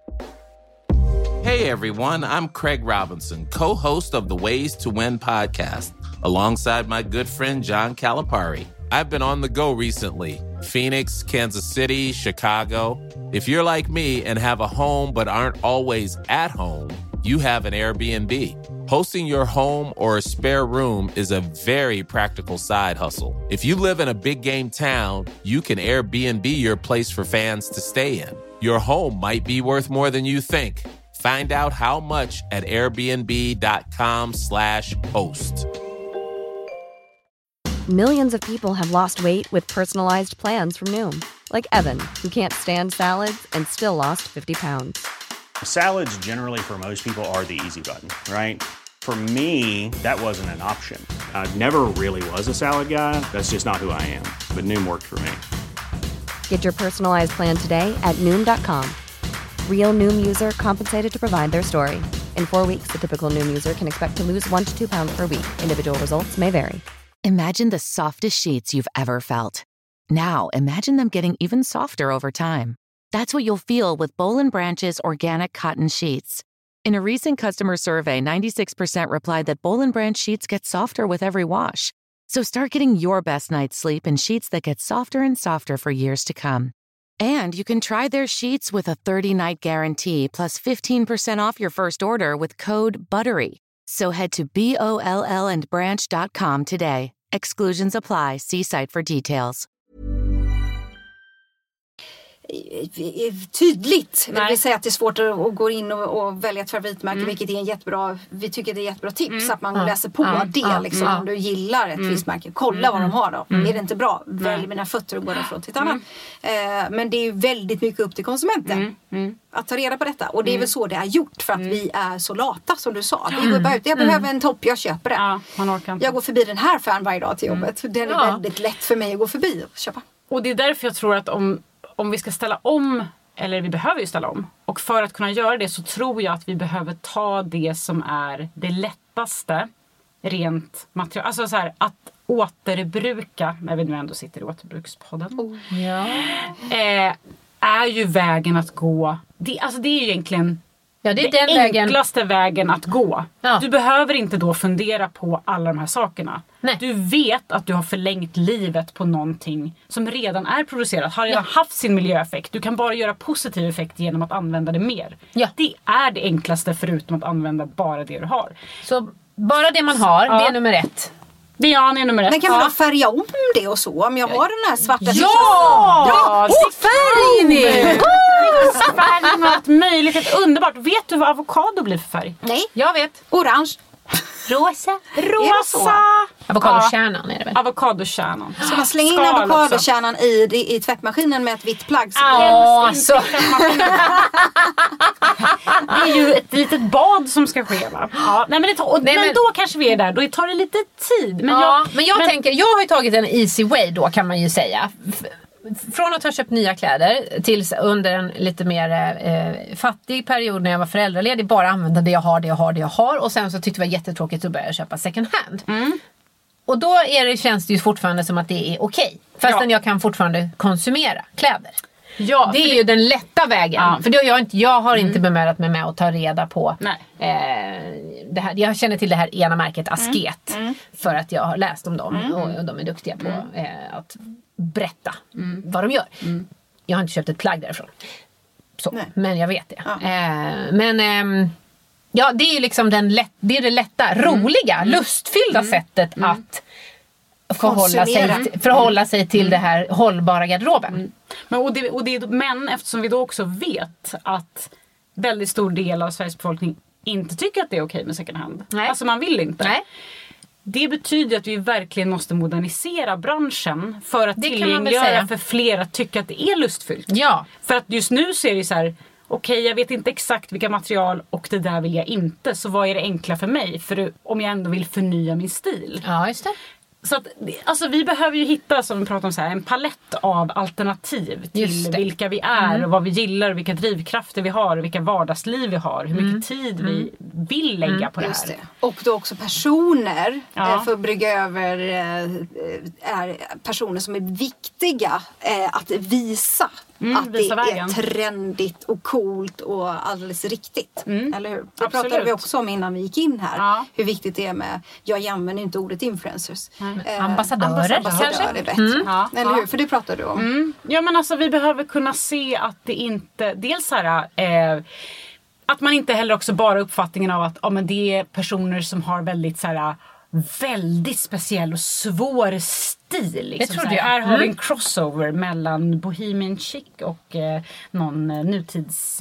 Hey everyone, I'm Craig Robinson, co-host of the Ways to Win podcast, alongside my good friend John Calipari. I've been on the go recently. Phoenix, Kansas City, Chicago. If you're like me and have a home but aren't always at home, you have an Airbnb. Hosting your home or a spare room is a very practical side hustle. If you live in a big game town, you can Airbnb your place for fans to stay in. Your home might be worth more than you think. Find out how much at airbnb.com/host. Millions of people have lost weight with personalized plans from Noom. Like Evan, who can't stand salads and still lost 50 pounds. Salads generally for most people are the easy button, right? For me, that wasn't an option. I never really was a salad guy. That's just not who I am. But Noom worked for me. Get your personalized plan today at Noom.com. Real Noom user compensated to provide their story. In 4 weeks, the typical Noom user can expect to lose 1 to 2 pounds per week. Individual results may vary. Imagine the softest sheets you've ever felt. Now, imagine them getting even softer over time. That's what you'll feel with Boll & Branch's organic cotton sheets. In a recent customer survey, 96% replied that Boll & Branch sheets get softer with every wash. So start getting your best night's sleep in sheets that get softer and softer for years to come. And you can try their sheets with a 30-night guarantee plus 15% off your first order with code BUTTERY. So head to BOLLandbranch.com today. Exclusions apply. See site for details. Tydligt. Det vill säga att det är svårt att gå in och välja ett favoritmärke, vilket är en jättebra, vi tycker det är jättebra tips att man läser på det liksom, om du gillar ett visst märke. Kolla vad de har då. Är det inte bra? Välj mina fötter och gå därifrån till ett annat. Men det är ju väldigt mycket upp till konsumenten att ta reda på detta. Och det är väl så det är gjort för att vi är så lata som du sa. Vi går bara ut, jag behöver en topp, jag köper det. Ja, man orkar inte. Jag går förbi den här fan varje dag till jobbet. Den är väldigt lätt för mig att gå förbi och köpa. Och det är därför jag tror att om vi ska ställa om, eller vi behöver ju ställa om. Och för att kunna göra det så tror jag att vi behöver ta det som är det lättaste rent material. Alltså så här, att återbruka, när vi nu ändå sitter i återbrukspodden. Är ju vägen att gå. Det är ju egentligen det är den enklaste vägen att gå. Ja. Du behöver inte då fundera på alla de här sakerna. Nej. Du vet att du har förlängt livet på någonting som redan är producerat. Har redan haft sin miljöeffekt. Du kan bara göra positiv effekt genom att använda det mer. Ja. Det är det enklaste förutom att använda bara det du har. Så bara det man har, det är nummer 1. Det är nummer 1. Men kan man då färga om det och så? Om jag har den här svarta färg nu! Färg med allt möjligt. Ett underbart. Vet du vad avokado blir för färg? Nej. Jag vet. Orange. Rosa. Avokadokärnan är det väl? Avokadokärnan. Ska man slänga in avokadokärnan i tvättmaskinen med ett vitt plagg? Det är ju ett litet bad som ska ske, va? Ja. Nej, men då kanske vi är där. Då tar det lite tid. Men jag tänker, jag har ju tagit en easy way då, kan man ju säga. Från att ha köpt nya kläder tills under en lite mer fattig period när jag var föräldraledig, bara använda det jag har. Och sen så tyckte det var jättetråkigt att börja köpa second hand. Och då känns det ju fortfarande som att det är okej. Fastän jag kan fortfarande konsumera kläder. Ja, det är ju den lätta vägen. Ja. För jag har inte bemödat mig med att ta reda på det här. Jag känner till det här ena märket Asket för att jag har läst om dem och de är duktiga på att berätta vad de gör. Jag har inte köpt ett plagg därifrån. Men jag vet det. Ja. Det är ju liksom det är det lätta, roliga, lustfyllda sättet att förhålla sig till det här hållbara garderoben. Men eftersom vi då också vet att väldigt stor del av Sveriges befolkning inte tycker att det är okej med second hand. Nej. Alltså man vill inte. Nej. Det betyder att vi verkligen måste modernisera branschen för att tillgängliggöra för fler att tycka att det är lustfyllt. Ja. För att just nu ser det så här, okej, jag vet inte exakt vilka material och det där vill jag inte. Så vad är det enkla för mig? För om jag ändå vill förnya min stil. Ja, just det. Så att, alltså vi behöver ju hitta, som vi pratar om så här, en palett av alternativ till vilka vi är och vad vi gillar och vilka drivkrafter vi har och vilka vardagsliv vi har, hur mycket tid vi vill lägga på det här. Det. Och då också personer, för att brygga över, är personer som är viktiga att visa. Att det är trendigt och coolt och alldeles riktigt. Eller hur? Det pratade vi också om innan vi gick in här. Ja. Hur viktigt det är med, jag använder inte ordet influencers. Ambassadörer kanske? Är bättre. Ja. Eller hur? För det pratade du om. Ja, men alltså vi behöver kunna se att det inte, dels här, att man inte heller också bara uppfattningen av att men det är personer som har väldigt så här, väldigt speciell och svår stil. Liksom. Det trodde jag. Här har vi en crossover mellan Bohemian Chic och någon nutids...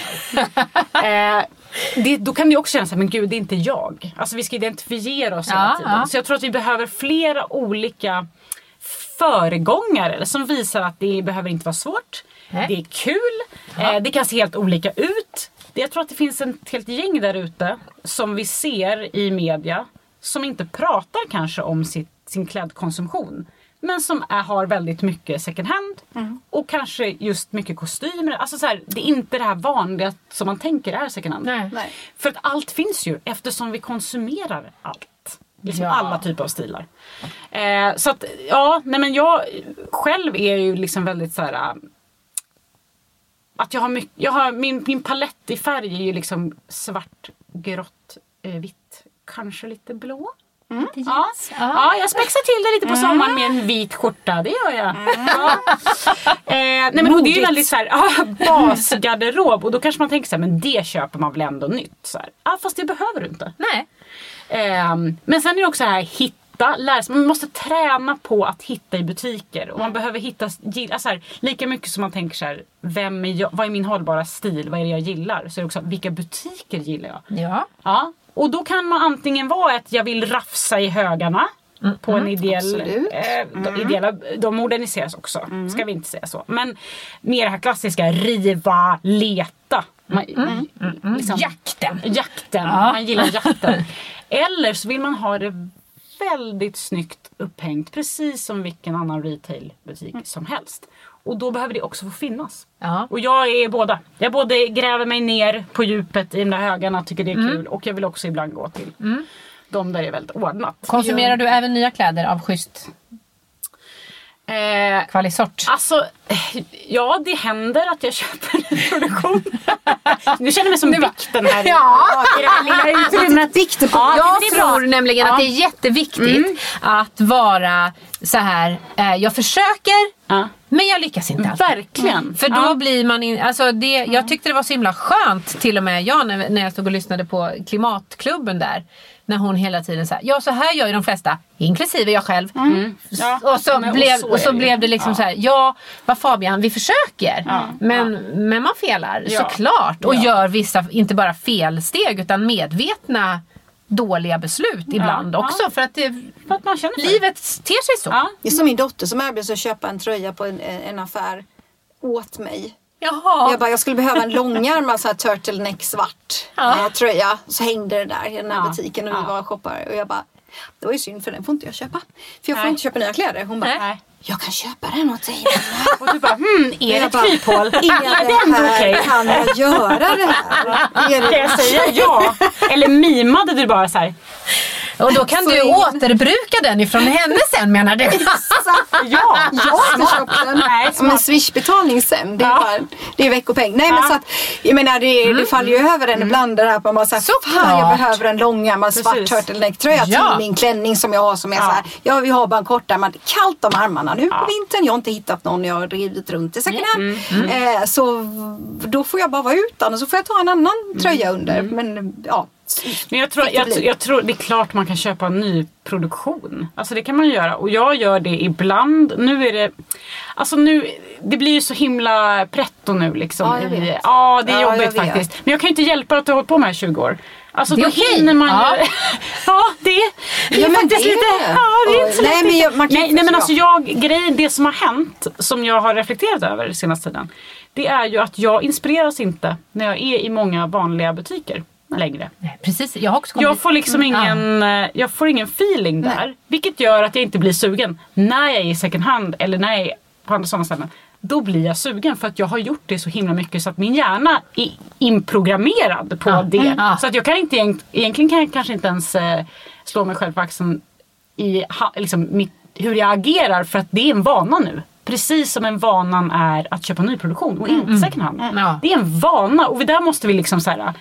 då kan det också kännas som, men gud, det är inte jag. Alltså vi ska identifiera oss hela tiden. Så jag tror att vi behöver flera olika föregångare som visar att det behöver inte vara svårt. Det är kul. Det kan se helt olika ut. Jag tror att det finns ett helt gäng där ute som vi ser i media som inte pratar kanske om sin klädkonsumtion, men som har väldigt mycket second hand och kanske just mycket kostymer. Alltså så här, det är inte det här vanliga som man tänker är second hand. Nej. För att allt finns ju eftersom vi konsumerar allt. Liksom alla typer av stilar. Så att, men jag själv är ju liksom väldigt så här, att jag har min palett i färg är ju liksom svart, grått, vitt. Kanske lite blå. Jag spexar till det lite på sommaren med en vit skjorta. Det gör jag. Nej, men det är ju väldigt så här, basgarderob. Och då kanske man tänker så här, men det köper man väl ändå nytt. Så här. Fast det behöver du inte. Nej. Men sen är det också så här, man måste träna på att hitta i butiker. Och man behöver hitta så här, lika mycket som man tänker så här, vad är min hållbara stil? Vad är det jag gillar? Så är det också, vilka butiker gillar jag? Ja. Och då kan man antingen vara att jag vill rafsa i högarna på en ideell... ideella, de moderniseras också, ska vi inte säga så. Men mer det här klassiska, riva, leta. Liksom, jakten. Man gillar jakten. Eller så vill man ha det väldigt snyggt upphängt, precis som vilken annan retailbutik som helst. Och då behöver det också få finnas. Och jag är båda. Jag både gräver mig ner på djupet i de där högarna, tycker det är kul. Och jag vill också ibland gå till de där är väldigt ordnat. Konsumerar du även nya kläder av schysst kvalisort? Alltså, ja, det händer att jag köper en produktion. Nu känner jag mig som vikten här. I det här lilla utrymmet. Jag tror nämligen att det är jätteviktigt att vara så här, jag försöker, men jag lyckas inte alltid. Verkligen. För då blir man jag tyckte det var så himla skönt, till och med när jag stod och lyssnade på Klimatklubben där. När hon hela tiden sa, så här gör ju de flesta, inklusive jag själv. Och så blev det liksom så här, vad Fabian, vi försöker. Men man felar, såklart. Och gör vissa, inte bara felsteg, utan medvetna dåliga beslut ibland också. För att man känner livet ter sig så. Det är som min dotter som erbjöd sig att köpa en tröja på en affär åt mig. Jaha. Jag skulle behöva en långärmad så här turtleneck svart tröja. Så hängde det där i den här butiken och vi var shoppare. Och jag bara, det var ju synd, för den får inte jag köpa. För jag får inte köpa nya kläder. Hon bara, jag kan köpa den åt dig. Och du bara, är det ett kryphål? Kan jag göra det här? Kan jag säga ja? Eller mimade du bara så här? Och då kan du återbruka den ifrån henne sen, menar du? Jag köpte den som en swishbetalning sen. Det är veckopeng. Nej, men så att, jag menar, det faller ju över en ibland där man bara säger, jag behöver en långärmad svart turtleneck-tröja till min klänning som jag har, som är så här, vi har bara en kortärmad, kallt om armarna nu på vintern. Jag har inte hittat någon, jag har drivit runt i second hand. Så då får jag bara vara utan och så får jag ta en annan tröja under. Men Men jag tror det är klart man kan köpa en ny produktion. Alltså det kan man göra. Och jag gör det ibland. Nu är det... Alltså nu... Det blir ju så himla pretto nu liksom. Ja, jag vet. Ja, det är jobbigt faktiskt. Men jag kan ju inte hjälpa att jag har hållit på med 20 år. Alltså det är då hinner man ju... Ja, det är faktiskt lite... Ja, det är inte så lätt. Nej, men alltså det som har hänt, som jag har reflekterat över den senaste tiden, det är ju att jag inspireras inte när jag är i många vanliga butiker längre. Nej, precis. Jag får liksom jag får ingen feeling där. Vilket gör att jag inte blir sugen när jag är i second hand eller när jag är på andra sådana ställen. Då blir jag sugen för att jag har gjort det så himla mycket så att min hjärna är inprogrammerad på det. Så att jag kan inte, egentligen kan jag kanske inte ens slå mig själv på axeln i liksom, hur jag agerar, för att det är en vana nu. Precis som en vanan är att köpa nyproduktion och inte second hand. Det är en vana, och där måste vi liksom så här...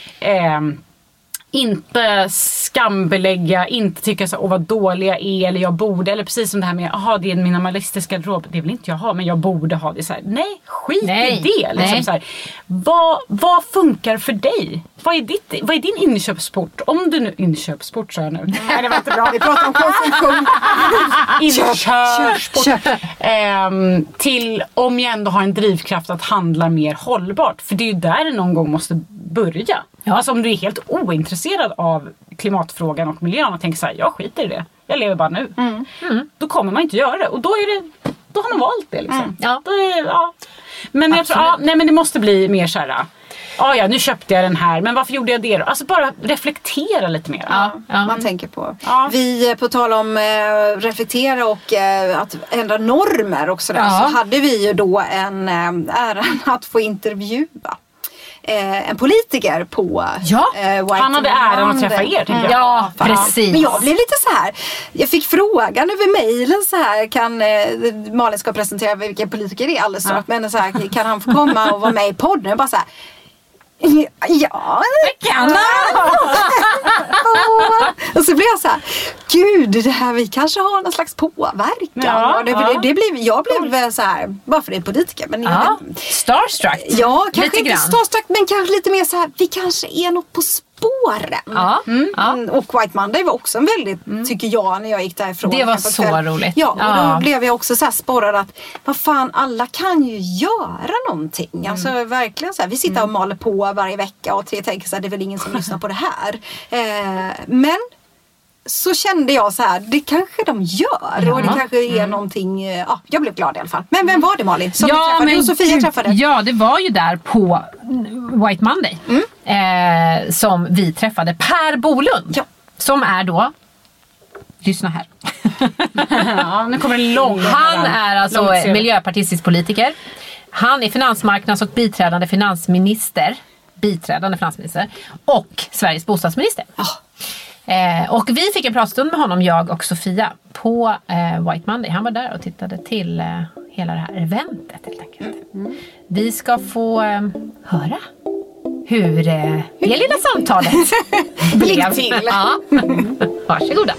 inte skambelägga, inte tycka så vad dåliga är eller jag borde, eller precis som det här med det är en minimalistisk garderob, det vill inte jag ha men jag borde ha det så här. Nej, skit i det liksom så här. Vad funkar för dig? Vad är din inköpsport? Om du nu inköpsport så här nu. Nej, det var inte bra. Vi pratar om konsumtion. Inköpsport. Till om jag ändå har en drivkraft att handla mer hållbart, för det är ju där det någon gång måste börja. Alltså om du är helt ointresserad av klimatfrågan och miljön och tänker så här, jag skiter i det. Jag lever bara nu. Då kommer man inte göra det. Och då har man valt det liksom. Men jag tror, men det måste bli mer så här. Nu köpte jag den här, men varför gjorde jag det då? Alltså bara reflektera lite mer. Man tänker på. Vi, på tal om reflektera och att ändra normer och sådär, så hade vi ju då en äran att få intervjua en politiker på White han hade äran att träffa er, tänker jag. Ja, precis. Men jag blev lite så här. Jag fick frågan över mejlen så här, kan Malin ska presentera vilken politiker det är alldeles strax, men så här, kan han få komma och vara med i podden? Jag bara så här, ja, det kan han. Och så blev jag så här, gud, det här, vi kanske har någon slags påverkan. Jag blev så här, bara för det är politiker. Men starstruck. Ja, kanske inte starstruck, men kanske lite mer så här, vi kanske är något på spåren. Och White Monday var också en väldigt, tycker jag, när jag gick därifrån. Det var så roligt. Ja, och då blev jag också så här sporrad att, vad fan, alla kan ju göra någonting. Alltså verkligen så här, vi sitter och maler på varje vecka och tänker så här, det är väl ingen som lyssnar på det här. Men så kände jag så här, det kanske de gör. Och det kanske är någonting, jag blev glad i alla fall. Men vem var det, Malin? Som du träffade och Sofia träffade? Ja, det var ju där på White Monday som vi träffade Per Bolund. Ja. Som är då, lyssna här. Nu kommer en lång. Han är alltså miljöpartistisk politiker. Han är finansmarknads- och biträdande finansminister och Sveriges bostadsminister. Och vi fick en pratstund med honom, jag och Sofia, på White Monday. Han var där och tittade till hela det här eventet helt enkelt. Vi ska få höra hur det lilla samtalet blev till. Varsågoda.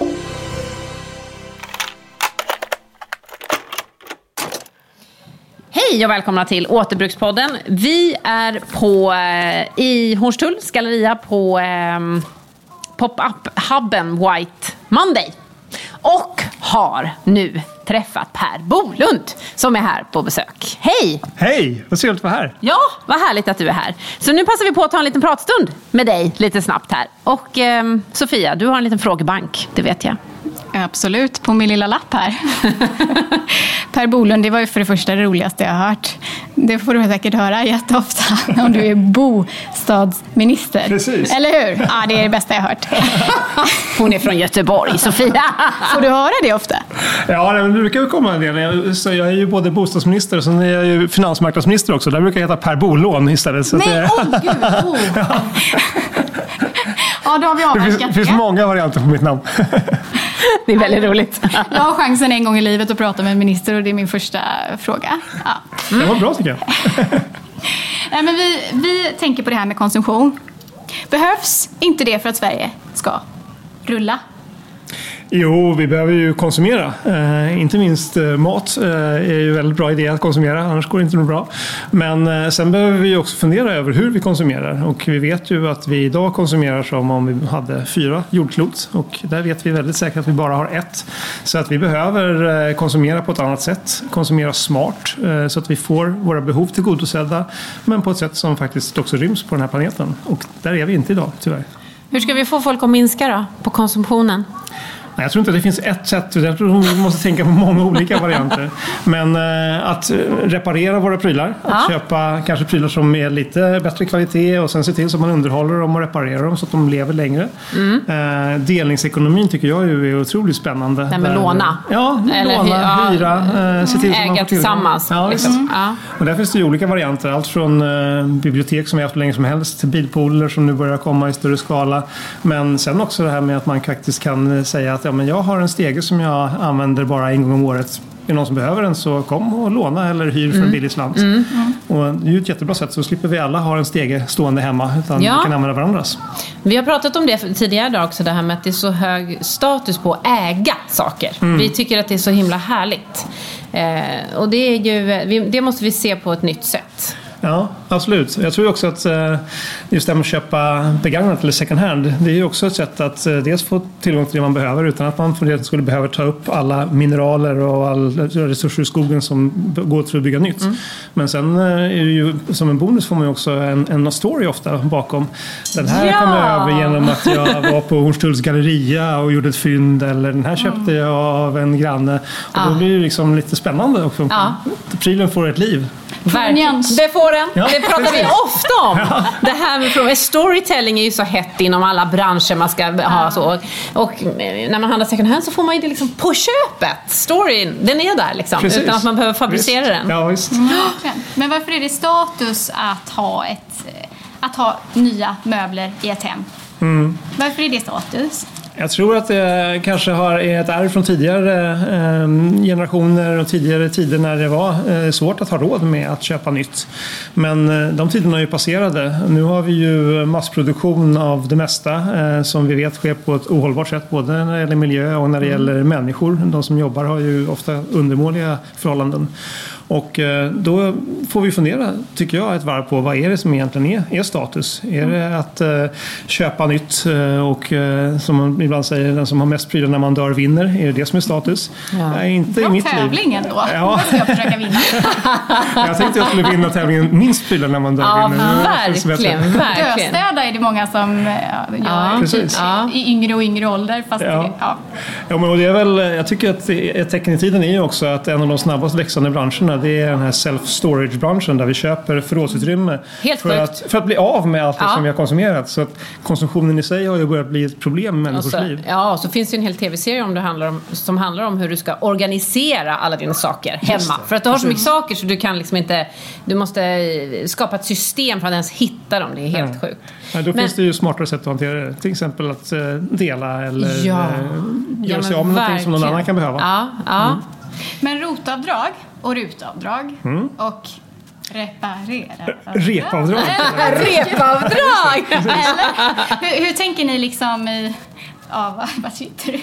Hej och välkomna till Återbrukspodden. Vi är i Hornstull, Galleria på pop-up-hubben White Monday. Och har nu träffat Per Bolund som är här på besök. Hej! Hej, vad trevligt att vara här. Ja, vad härligt att du är här. Så nu passar vi på att ta en liten pratstund med dig lite snabbt här. Och Sofia, du har en liten frågebank, det vet jag. Absolut, på min lilla lapp här. Per Bolund, det var ju för det första det roligaste jag har hört. Det får du säkert höra jätteofta om du är bostadsminister. Precis. Eller hur? Ja, det är det bästa jag har hört. Hon är från Göteborg, Sofia. Får du höra det ofta? Ja, det brukar ju komma en del. Jag är ju både bostadsminister och sen är jag ju finansmarknadsminister också. Där brukar jag heta Per Bolån istället. Så nej, gud! Ja, då har vi avverkat det finns många varianter på mitt namn. Det är väldigt roligt. Jag har chansen en gång i livet att prata med en minister och det är min första fråga. Ja. Det var bra tycker jag. Nej, men vi tänker på det här med konsumtion. Behövs inte det för att Sverige ska rulla? Jo, vi behöver ju konsumera. Inte minst mat är ju väldigt bra idé att konsumera, annars går det inte något bra. Men sen behöver vi också fundera över hur vi konsumerar. Och vi vet ju att vi idag konsumerar som om vi hade 4 jordklot. Och där vet vi väldigt säkert att vi bara har 1. Så att vi behöver konsumera på ett annat sätt. Konsumera smart så att vi får våra behov tillgodosedda. Men på ett sätt som faktiskt också ryms på den här planeten. Och där är vi inte idag, tyvärr. Hur ska vi få folk att minska då på konsumtionen? Jag tror inte att det finns ett sätt. Jag tror vi måste tänka på många olika varianter. Men att reparera våra prylar. Att köpa kanske prylar som är lite bättre kvalitet. Och sen se till så att man underhåller dem och reparerar dem så att de lever längre. Delningsekonomin tycker jag är otroligt spännande. Det med låna. Ja, låna, hyra. Se till äga man tillsammans. Ja, liksom. Och där finns det ju olika varianter. Allt från bibliotek som vi har haft länge som helst. Till bilpooler som nu börjar komma i större skala. Men sen också det här med att man faktiskt kan säga att men jag har en stege som jag använder bara en gång om året. Är det någon som behöver den så kom och låna eller hyr för en billig slant. Och det är ju ett jättebra sätt så slipper vi alla ha en stege stående hemma utan vi kan använda varandras. Vi har pratat om det tidigare idag också, det här med att det är så hög status på att äga saker. Vi tycker att det är så himla härligt. Och det är ju, det måste vi se på ett nytt sätt. Ja, absolut. Jag tror också att just det med att köpa begagnat eller second hand, det är ju också ett sätt att dels få tillgång till det man behöver utan att man för det skulle behöva ta upp alla mineraler och alla resurser i skogen som går till att bygga nytt. Men sen är det ju som en bonus får man ju också en story ofta bakom. Den här kom jag över genom att jag var på Hornstulls galleria och gjorde ett fynd eller den här köpte jag av en granne. Och då blir det liksom lite spännande också. Prylen får ett liv. Verkligen. Det får den. Det pratar vi ofta om. Det här med storytelling är ju så hett inom alla branscher man ska ha så. Och när man handlar second hand så får man ju det liksom på köpet. Storyn, den är där liksom. Precis. Utan att man behöver fabricera den. Ja, visst. Men varför är det status att ha nya möbler i ett hem? Varför är det status? Jag tror att det kanske är ett arv från tidigare generationer och tidigare tider när det var svårt att ha råd med att köpa nytt. Men de tiderna är ju passerade. Nu har vi ju massproduktion av det mesta som vi vet sker på ett ohållbart sätt både när det gäller miljö och när det gäller människor. De som jobbar har ju ofta undermåliga förhållanden. Och då får vi fundera, tycker jag, ett varv på vad är det som egentligen är status. Är det att köpa nytt och som man ibland säger, den som har mest prylar när man dör vinner? Är det som är status? Nej, inte i mitt liv. Tävlingen då? Ja. Ska jag försöka vinna? Jag tänkte att jag skulle vinna tävlingen minst prylar när man dör vinner. Verkligen. Döstäda är det många som gör i yngre och yngre ålder. Fast men och det är väl, jag tycker att ett tecken i tiden är ju också att en av de snabbast växande branscherna det är den här self-storage-branschen där vi köper förrådsutrymme för att bli av med allt det som vi har konsumerat. Så att konsumtionen i sig har ju börjat bli ett problem i människors liv. Ja, och så finns det en hel tv-serie som handlar om hur du ska organisera alla dina saker hemma. För att du har så mycket saker så du kan liksom inte, du måste skapa ett system för att ens hitta dem. Det är helt sjukt. Ja, då finns det ju smartare sätt att hantera det. Till exempel att dela eller göra sig av med någonting som någon annan kan behöva. Men rotavdrag och rutavdrag och reparera. Repavdrag. Repavdrag! Hur tänker ni liksom i... Ja, vad tycker du?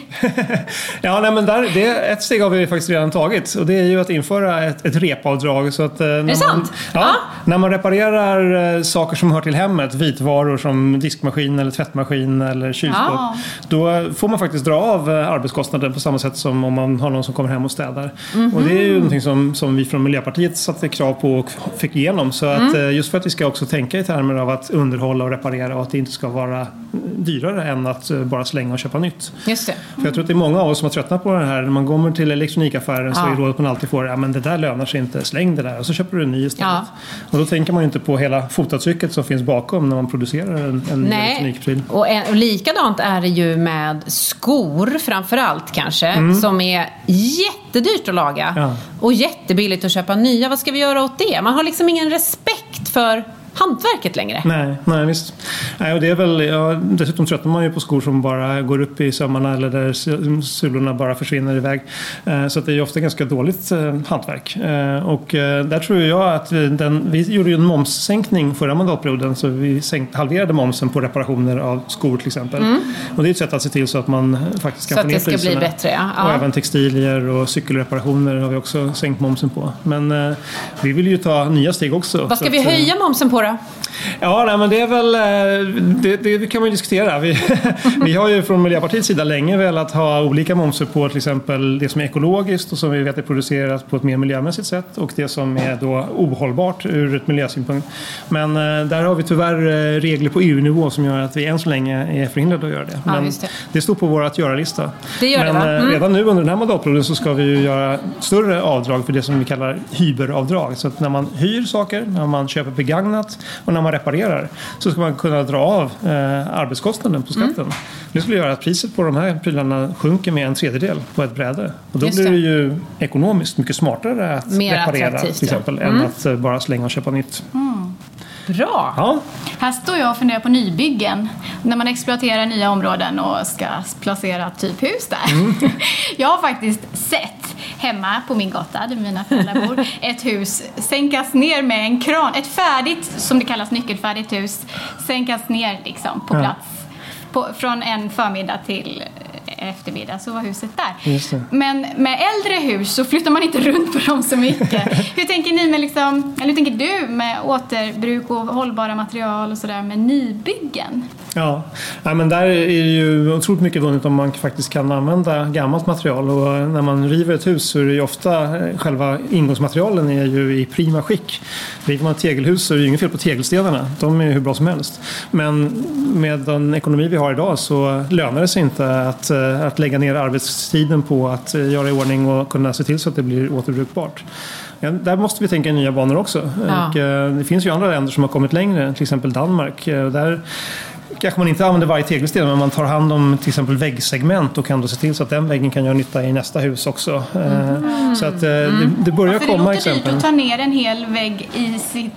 Ett steg har vi faktiskt redan tagit och det är ju att införa ett repavdrag så att är det sant? När man reparerar saker som hör till hemmet, vitvaror som diskmaskin eller tvättmaskin eller kylskåp, då får man faktiskt dra av arbetskostnaden på samma sätt som om man har någon som kommer hem och städar. Och det är ju någonting som vi från Miljöpartiet satte krav på och fick igenom så att just för att vi ska också tänka i termer av att underhålla och reparera och att det inte ska vara dyrare än att bara slänga och köpa nytt. Just det. För jag tror att det är många av oss som har tröttnat på det här. När man kommer till elektronikaffären så är rådet man alltid får, men det där lönar sig inte, släng det där och så köper du en ny istället. Och då tänker man ju inte på hela fotavtrycket som finns bakom när man producerar en elektronikpryl. Och likadant är det ju med skor framförallt kanske, som är jättedyrt att laga och jättebilligt att köpa nya. Vad ska vi göra åt det? Man har liksom ingen respekt för hantverket längre. Nej visst. Nej, och det är väl, dessutom tröttnar man ju på skor som bara går upp i sömmarna eller där sulorna bara försvinner iväg. Så att det är ju ofta ganska dåligt hantverk. Och där tror jag att vi gjorde ju en momssänkning förra mandatperioden, så vi halverade momsen på reparationer av skor till exempel. Och det är ett sätt att se till så att man faktiskt kan få ner priserna. Så att det ska bli bättre, Och även textilier och cykelreparationer har vi också sänkt momsen på. Men vi vill ju ta nya steg också. Vad ska vi höja momsen på då? Ja, men det är väl det kan man ju diskutera. Vi har ju från Miljöpartiets sida länge velat ha olika momser på till exempel det som är ekologiskt och som vi vet är producerat på ett mer miljömässigt sätt och det som är då ohållbart ur ett miljösynpunkt. Men där har vi tyvärr regler på EU-nivå som gör att vi än så länge är förhindrade att göra det. Men det står på vår att göra-lista. Det gör det, va? Redan nu under den här mandatperioden så ska vi ju göra större avdrag för det som vi kallar hyberavdrag. Så att när man hyr saker, när man köper begagnat och när man reparerar så ska man kunna dra av arbetskostnaden på skatten. Det skulle göra att priset på de här prylarna sjunker med 1/3 på ett bräde. Och då blir det ju ekonomiskt mycket smartare att reparera till exempel än att bara slänga och köpa nytt. Bra! Ja. Här står jag och funderar på nybyggen. När man exploaterar nya områden och ska placera typ hus där. Jag har faktiskt sett hemma på min gata där mina föräldrar bor ett hus sänkas ner med en kran. Ett färdigt, som det kallas, nyckelfärdigt hus sänkas ner liksom på plats. Från en förmiddag till eftermiddag så var huset där. Just det. Men med äldre hus så flyttar man inte runt på dem så mycket. Hur tänker ni med eller hur tänker du med återbruk och hållbara material och sådär med nybyggen? Ja, men där är det ju otroligt mycket vunnet om man faktiskt kan använda gammalt material, och när man river ett hus så är det ju ofta själva ingångsmaterialen är ju i prima skick. River man ett tegelhus så är det ju inget fel på tegelstenarna, de är hur bra som helst. Men med den ekonomi vi har idag så lönar det sig inte att lägga ner arbetstiden på att göra i ordning och kunna se till så att det blir återbrukbart. Ja, där måste vi tänka i nya banor också. Ja. Och, det finns ju andra länder som har kommit längre, till exempel Danmark. Där kanske man inte använder varje tegelsten, men man tar hand om till exempel väggsegment och kan då se till så att den väggen kan göra nytta i nästa hus också. Så att det börjar komma exempel. Det låter dyrt att ta ner en hel vägg i sitt...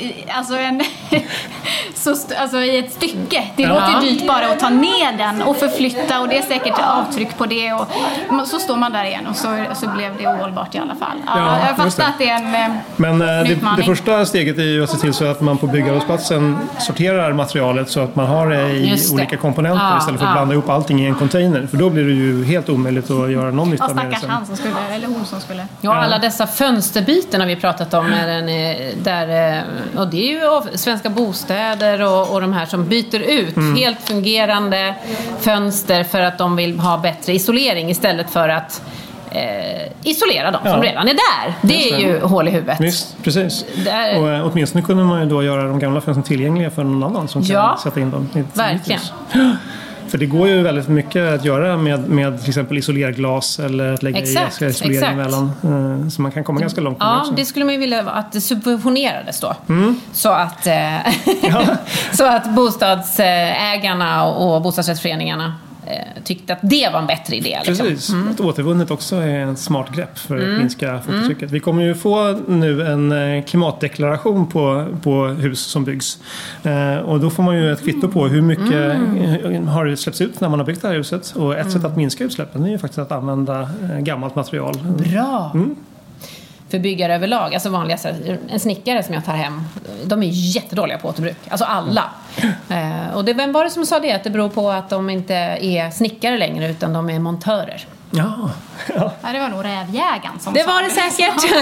Alltså i ett stycke. Det låter dyrt bara att ta ner den och förflytta, och det är säkert avtryck på det, och så står man där igen och så blev det ohållbart i alla fall. Jag fattar att det är en Men det första steget är ju att se till så att man på byggarbetsplatsen sorterar materialet så att man har det i olika komponenter istället för att blanda ihop allting i en container, för då blir det ju helt omöjligt att göra någon nytta med det. Stackars han som skulle, eller hon som skulle. Ja, alla dessa fönsterbyten vi pratat om där, och det är ju Svenska Bostäder och de här som byter ut helt fungerande fönster för att de vill ha bättre isolering istället för att isolera dem som redan är där. Det är ju hål i huvudet. Visst, precis. Och åtminstone kunde man ju då göra de gamla fönstren tillgängliga för någon annan som kan sätta in dem. Verkligen. För det går ju väldigt mycket att göra med till exempel isolerglas eller att lägga i isolering emellan. Så man kan komma ganska långt med det också. Det skulle man ju vilja att det subventionerades då. Så att så att bostadsägarna och bostadsrättsföreningarna tyckte att det var en bättre idé. Precis, att återvunnet också är en smart grepp för att minska fotavtrycket. Vi kommer ju få nu en klimatdeklaration på hus som byggs. Och då får man ju ett kvitto på hur mycket har det släppts ut när man har byggt det här huset. Och ett sätt att minska utsläppen är ju faktiskt att använda gammalt material. Bra! För byggare överlag, alltså vanliga, en snickare som jag tar hem, de är jättedåliga på återbruk, alltså alla. Och vem var det som sa det? Att det beror på att de inte är snickare längre utan de är montörer. Ja, det var nog rävjägaren som det sa var det säkert.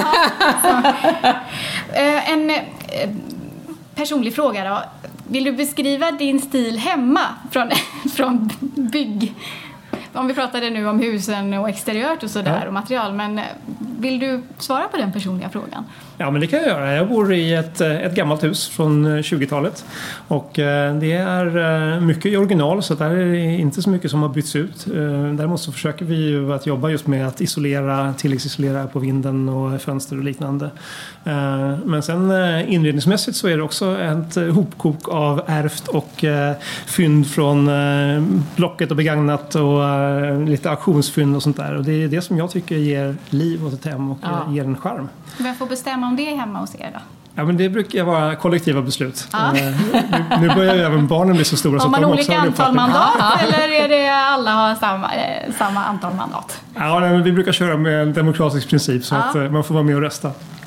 En personlig fråga då. Vill du beskriva din stil hemma från bygg? Om vi pratade nu om husen och exteriört och sådär och material, men vill du svara på den personliga frågan? Ja, men det kan jag göra. Jag bor i ett gammalt hus från 20-talet och det är mycket i original, så där är det inte så mycket som har bytts ut. Däremot så försöker vi ju att jobba just med att tilläggsisolera på vinden och fönster och liknande. Men sen inredningsmässigt så är det också ett hopkok av ärvt och fynd från Blocket och begagnat och lite auktionsfynd och sånt där. Och det är det som jag tycker ger liv åt ett hem och ger en charm. Vem får bestämma om det är hemma hos er då? Ja, men det brukar vara kollektiva beslut. Nu börjar ju även barnen bli så stora. Har man olika antal mandat eller är det alla har samma antal mandat? Ja, men vi brukar köra med en demokratisk princip så att man får vara med och rösta.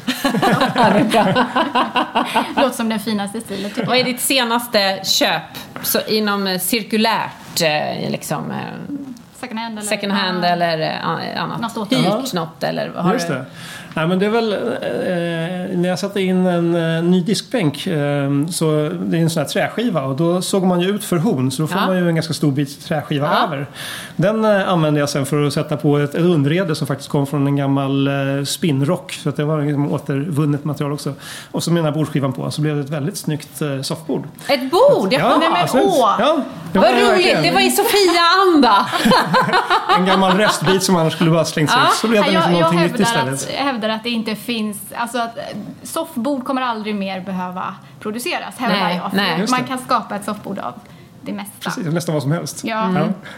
Låter som den finaste stilen. Vad är ditt senaste köp så inom cirkulärt liksom second hand eller annat? Hyrt något eller vad har Just det. Nej, men det är väl när jag satte in en ny diskbänk så det är en sån här träskiva och då såg man ju ut för horn så då får man ju en ganska stor bit träskiva över. Den använde jag sen för att sätta på ett underrede som faktiskt kom från en gammal spinnrock så att det var liksom återvunnet material också. Och så med den här bordsskivan på så blev det ett väldigt snyggt soffbord. Ett bord? Vad roligt, det var i Sofia-anda. En gammal restbit som annars skulle bara slängs ut så blev det liksom någonting nytt istället. Jag hävdar att det inte finns, alltså att soffbord kommer aldrig mer behöva produceras, hävdar jag. Nej, man kan skapa ett soffbord av det mesta. Precis, nästan vad som helst. Ja.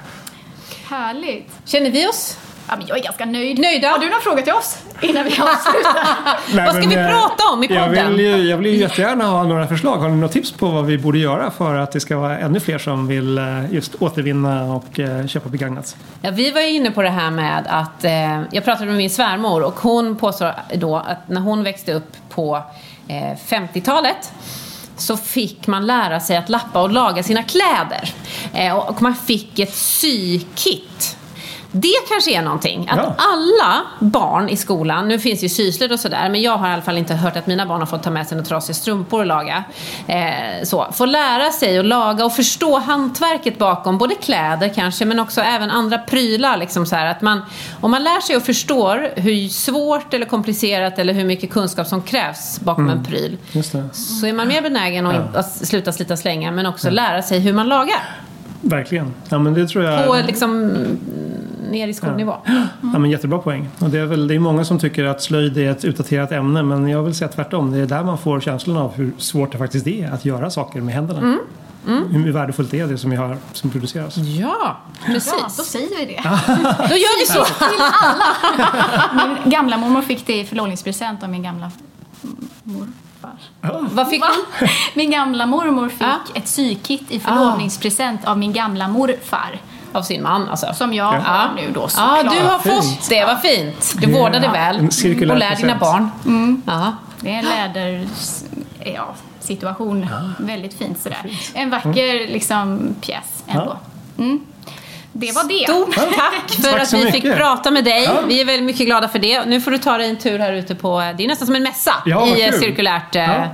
Härligt. Känner vi oss? Ja, men jag är ganska nöjd. Nöjda? Har du någon fråga till oss innan vi avslutar? Vad ska vi prata om i podden? Jag vill ju jättegärna ha några förslag. Har ni några tips på vad vi borde göra för att det ska vara ännu fler som vill just återvinna och köpa begagnat? Ja, vi var ju inne på det här med att jag pratade med min svärmor och hon påstår då att när hon växte upp på 50-talet så fick man lära sig att lappa och laga sina kläder. Och man fick ett sykit. Det kanske är någonting. Att alla barn i skolan, nu finns ju syslöjd och sådär, men jag har i alla fall inte hört att mina barn har fått ta med sig några trasiga strumpor och laga. Får lära sig att laga och förstå hantverket bakom både kläder kanske, men också även andra prylar. Liksom så här, att om man lär sig och förstår hur svårt eller komplicerat eller hur mycket kunskap som krävs bakom en pryl, så är man mer benägen att sluta slita slänga, men också lära sig hur man lagar. Verkligen. Ja, men det tror jag... På liksom ner i skolnivå. Ja, men jättebra poäng. Och det är många som tycker att slöjd är ett utdaterat ämne, men jag vill säga tvärtom. Det är där man får känslan av hur svårt det faktiskt är att göra saker med händerna. Hur värdefullt är det som vi har som produceras. Ja, precis. Ja, då säger vi det. Då gör vi så. Till alla. Min gamla mormor fick det i förlovningspresent av min gamla morfar. Vad fick hon? Min gamla mormor fick ett sykit i förlovningspresent av min gamla morfar. Av sin man alltså. Som jag har nu då såklart. Ja, du har fått det, vad fint. Du vårdar det väl. Och lär dina barn. Det är en läder situation. Väldigt fint sådär. En vacker liksom pjäs ändå. Det var det. Stort tack för att vi fick prata med dig. Vi är väldigt mycket glada för det. Nu får du ta dig en tur här ute på, det är nästan som en mässa i cirkulärt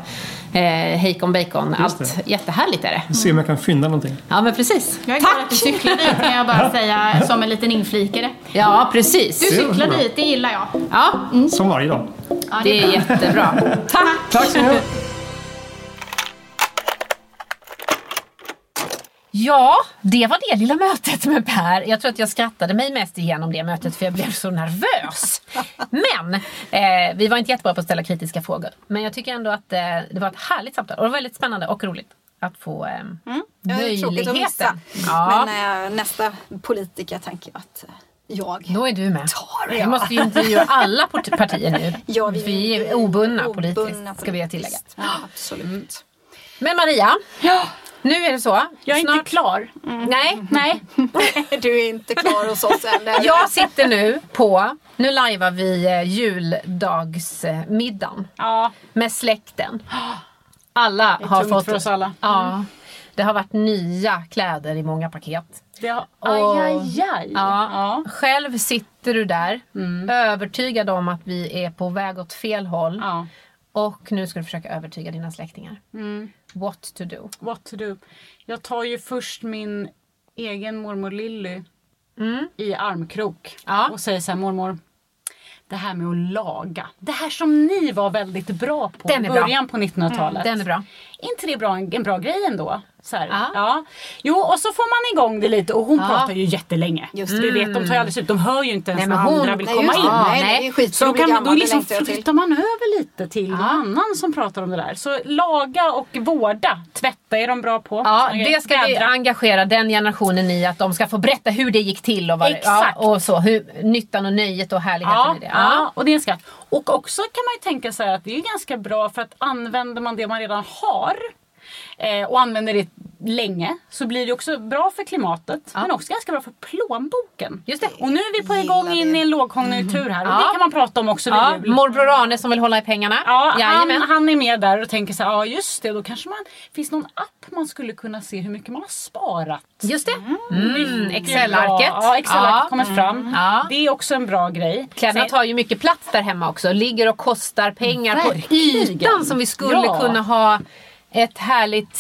Hejkon Bacon. Allt jättehärligt är det. Se om jag kan fynda någonting. Ja, men precis. Jag är glad att du cyklar dit, kan jag bara säga, som en liten inflikare. Ja, precis. Du cyklar dit, det gillar jag. Ja. Som varje dag. Ja, det är jättebra. Tack så mycket. Ja, det var det lilla mötet med Per. Jag tror att jag skrattade mig mest igenom det mötet för jag blev så nervös. Men vi var inte jättebra på att ställa kritiska frågor. Men jag tycker ändå att det var ett härligt samtal. Och det var väldigt spännande och roligt att få möjligheten. Men nästa politiker tänker jag att då är du med. Vi måste ju intervjua alla partier nu. Vi är obundna politiskt, ska vi tillägga. Ja, absolut. Men Maria... Nu är det så. Jag är inte klar. Nej. Du är inte klar hos oss än. Jag sitter nu lajvar vi juldagsmiddagen med släkten. Alla har fått för oss alla. Ja. Det har varit nya kläder i många paket. Själv sitter du där övertygad om att vi är på väg åt fel håll. Och nu ska du försöka övertyga dina släktingar. What to do. Jag tar ju först min egen mormor Lilly i armkrok. Och säger så här: mormor, det här med att laga. Det här som ni var väldigt bra på i början på 1900-talet. Den är bra. Inte det en bra grej ändå? Så här. Ja. Jo, och så får man igång det lite och hon pratar ju jättelänge. Just du vet, de tar ju alldeles ut, de hör ju inte ens när andra vill komma in. Nej, så då liksom flyttar man över lite till någon annan som pratar om det där. Så laga och vårda, tvätta är de bra på. Ja, det ska vi engagera den generationen i, att de ska få berätta hur det gick till och, och så, hur nyttan och nöjet och härligheten i det. Ja, och det är en skatt. Och också kan man ju tänka sig att det är ganska bra, för att använder man det man redan har och använder det länge, så blir det också bra för klimatet, men också ganska bra för plånboken. Just det. Och nu är vi på igång in i en lågkonjunktur här, och det kan man prata om också vid jul. Morbror Arne som vill hålla i pengarna. Han är med där och tänker så här, just det, då kanske finns någon app man skulle kunna se hur mycket man har sparat. Just det. Excel-arket. Ja, Excel-arket kommer fram. Det är också en bra grej. Kläderna tar ju mycket plats där hemma också. Ligger och kostar pengar på ytan som vi skulle kunna ha ett härligt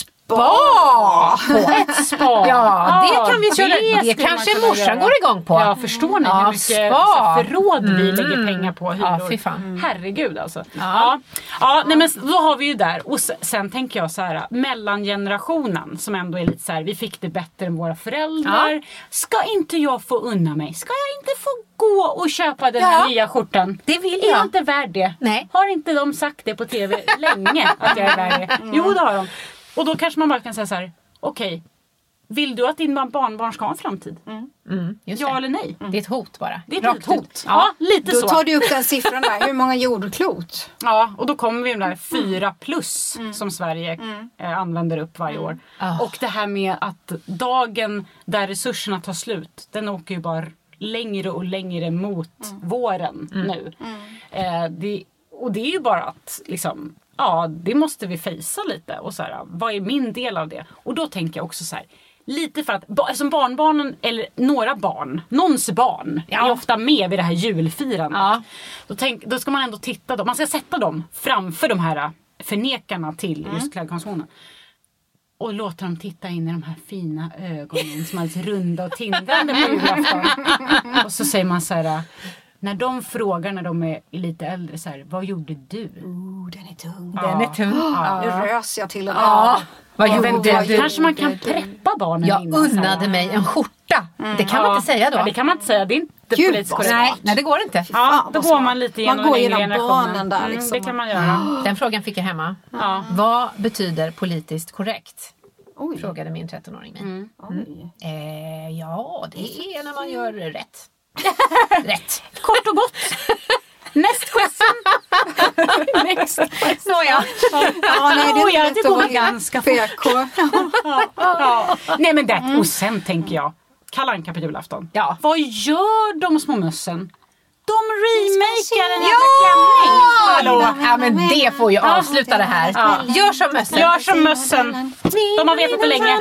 spa. Ett spa. Ja, det kan vi köra. Det kanske morsan går igång på. Ja, förstår ni hur mycket förråd vi lägger pengar på hyror? Ja, fy fan. Herregud alltså. Ja, nej, men då har vi ju där. Och sen tänker jag så här, mellangenerationen som ändå är lite så här, vi fick det bättre än våra föräldrar. Ska inte jag få unna mig? Ska jag inte få gå och köpa den här nya skjortan? Det vill jag. Är jag inte värd det? Nej. Har inte de sagt det på tv länge att jag är värd det? Jo, det har de. Och då kanske man bara kan säga så här, okej, vill du att din barnbarn ska ha en framtid? Ja eller nej? Det är ett hot bara. Det är ett hot. Ja, lite så. Då tar du upp den siffran där. Hur många jordklot? Ja, och då kommer vi med de där 4+ som Sverige använder upp varje år. Och det här med att dagen där resurserna tar slut, den åker ju bara längre och längre mot våren nu. Och det är ju bara att liksom, det måste vi fejsa lite. Och så här, vad är min del av det? Och då tänker jag också så här, lite för att som barnbarnen, eller någons barn är ofta med vid det här julfirandet. Då ska man ändå titta då. Man ska sätta dem framför de här förnekarna till just klädkonsumtionen. Och låta dem titta in i de här fina ögonen som är alldeles runda och tindrande på julafton. Och så säger man så här, när de frågar när de är lite äldre så här, vad gjorde du? Den är tung. Den är tung. Nu rös jag till och med. Vad gjorde du? Kanske man kan preppa barnen innan. Jag unnade mig en skjorta. Det kan man inte säga då. Ja, det kan man inte säga. Det är inte politiskt korrekt. Nej, det går inte. Ja, då går man lite genom barnen där. Liksom. Det kan man göra. Den frågan fick jag hemma. Vad betyder politiskt korrekt? Frågade min 13-åring mig. Det är när man gör rätt. Rätt. Kort och gott. Next question. Nåja. Det går ganska fort. Nej, men det. Och sen tänker jag, Kalle Anka på julafton. Vad gör de små mössen? De remakar en jävla klänning. Ja, men det får ju avsluta det här. Gör som mössen. Gör som mössen. De har vetat det länge.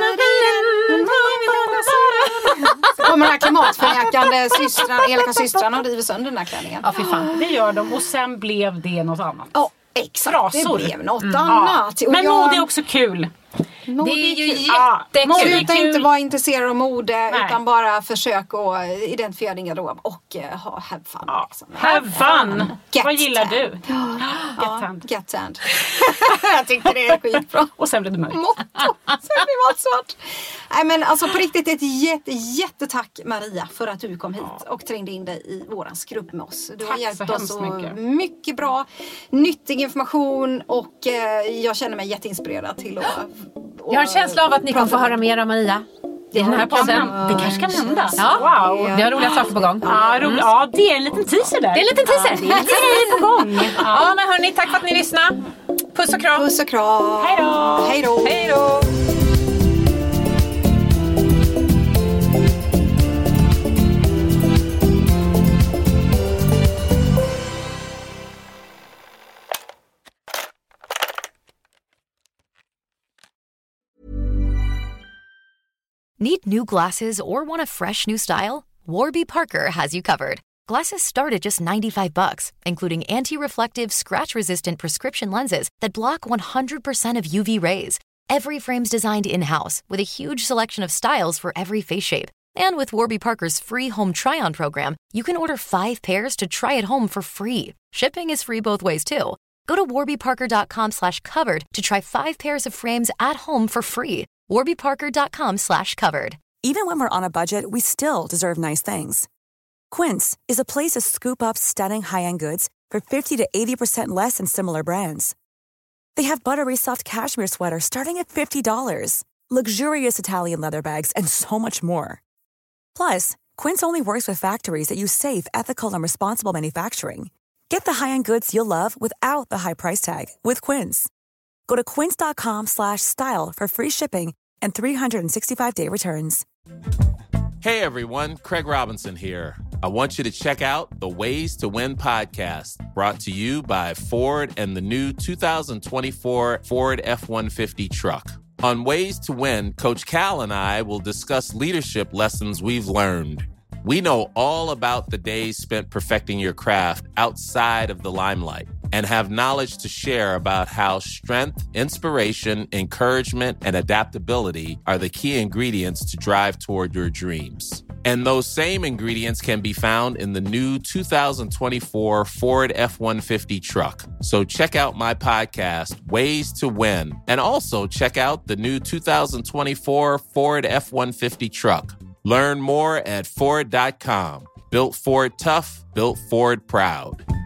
Kommer de här klimatförnekande elaka systrarna och river sönder den här klänningen. Ja, fy fan. Det gör de. Och sen blev det något annat. Ja, exakt. Rasor. Det blev något annat. Men mode är också kul. Det är ju jättekul. Sluta inte vara intresserad av mode, utan bara försök att identifiera din garderob och have fun. Liksom. Have fun! Vad gillar du? Get tanned. Jag tyckte det är skitbra. Och sen blev det mörkt. Sen blev allt svart. Nej, men alltså på riktigt ett jättetack Maria för att du kom hit och trängde in dig i våran skrubb med oss. Du har hjälpt oss så mycket bra, nyttig information och jag känner mig jätteinspirerad till att... Jag har en känsla av att ni kommer få höra mer av Maria i den här podden. Det kanske kan hända. Ja. Wow. Vi har roliga saker på gång. Ja, det är en liten teaser där. Det är en liten teaser. Det är på gång. Ja, men hörni, tack för att ni lyssnade. Puss och kram. Puss och kram. Hej då. Hej då. Hej då. Need new glasses or want a fresh new style? Warby Parker has you covered. Glasses start at just $95, including anti-reflective, scratch-resistant prescription lenses that block 100% of UV rays. Every frame's designed in-house with a huge selection of styles for every face shape. And with Warby Parker's free home try-on program, you can order 5 pairs to try at home for free. Shipping is free both ways, too. Go to warbyparker.com/covered to try 5 pairs of frames at home for free. warbyparker.com/covered. Even when we're on a budget, we still deserve nice things. Quince is a place to scoop up stunning high-end goods for 50 to 80% less than similar brands. They have buttery soft cashmere sweaters starting at $50, luxurious Italian leather bags, and so much more. Plus, Quince only works with factories that use safe, ethical, and responsible manufacturing. Get the high-end goods you'll love without the high price tag with Quince. Go to quince.com/style for free shipping and 365-day returns. Hey everyone, Craig Robinson here. I want you to check out the Ways to Win podcast, brought to you by Ford and the new 2024 Ford F-150 truck. On Ways to Win, Coach Cal and I will discuss leadership lessons we've learned. We know all about the days spent perfecting your craft outside of the limelight and have knowledge to share about how strength, inspiration, encouragement, and adaptability are the key ingredients to drive toward your dreams. And those same ingredients can be found in the new 2024 Ford F-150 truck. So check out my podcast, Ways to Win, and also check out the new 2024 Ford F-150 truck. Learn more at Ford.com. Built Ford tough, built Ford proud.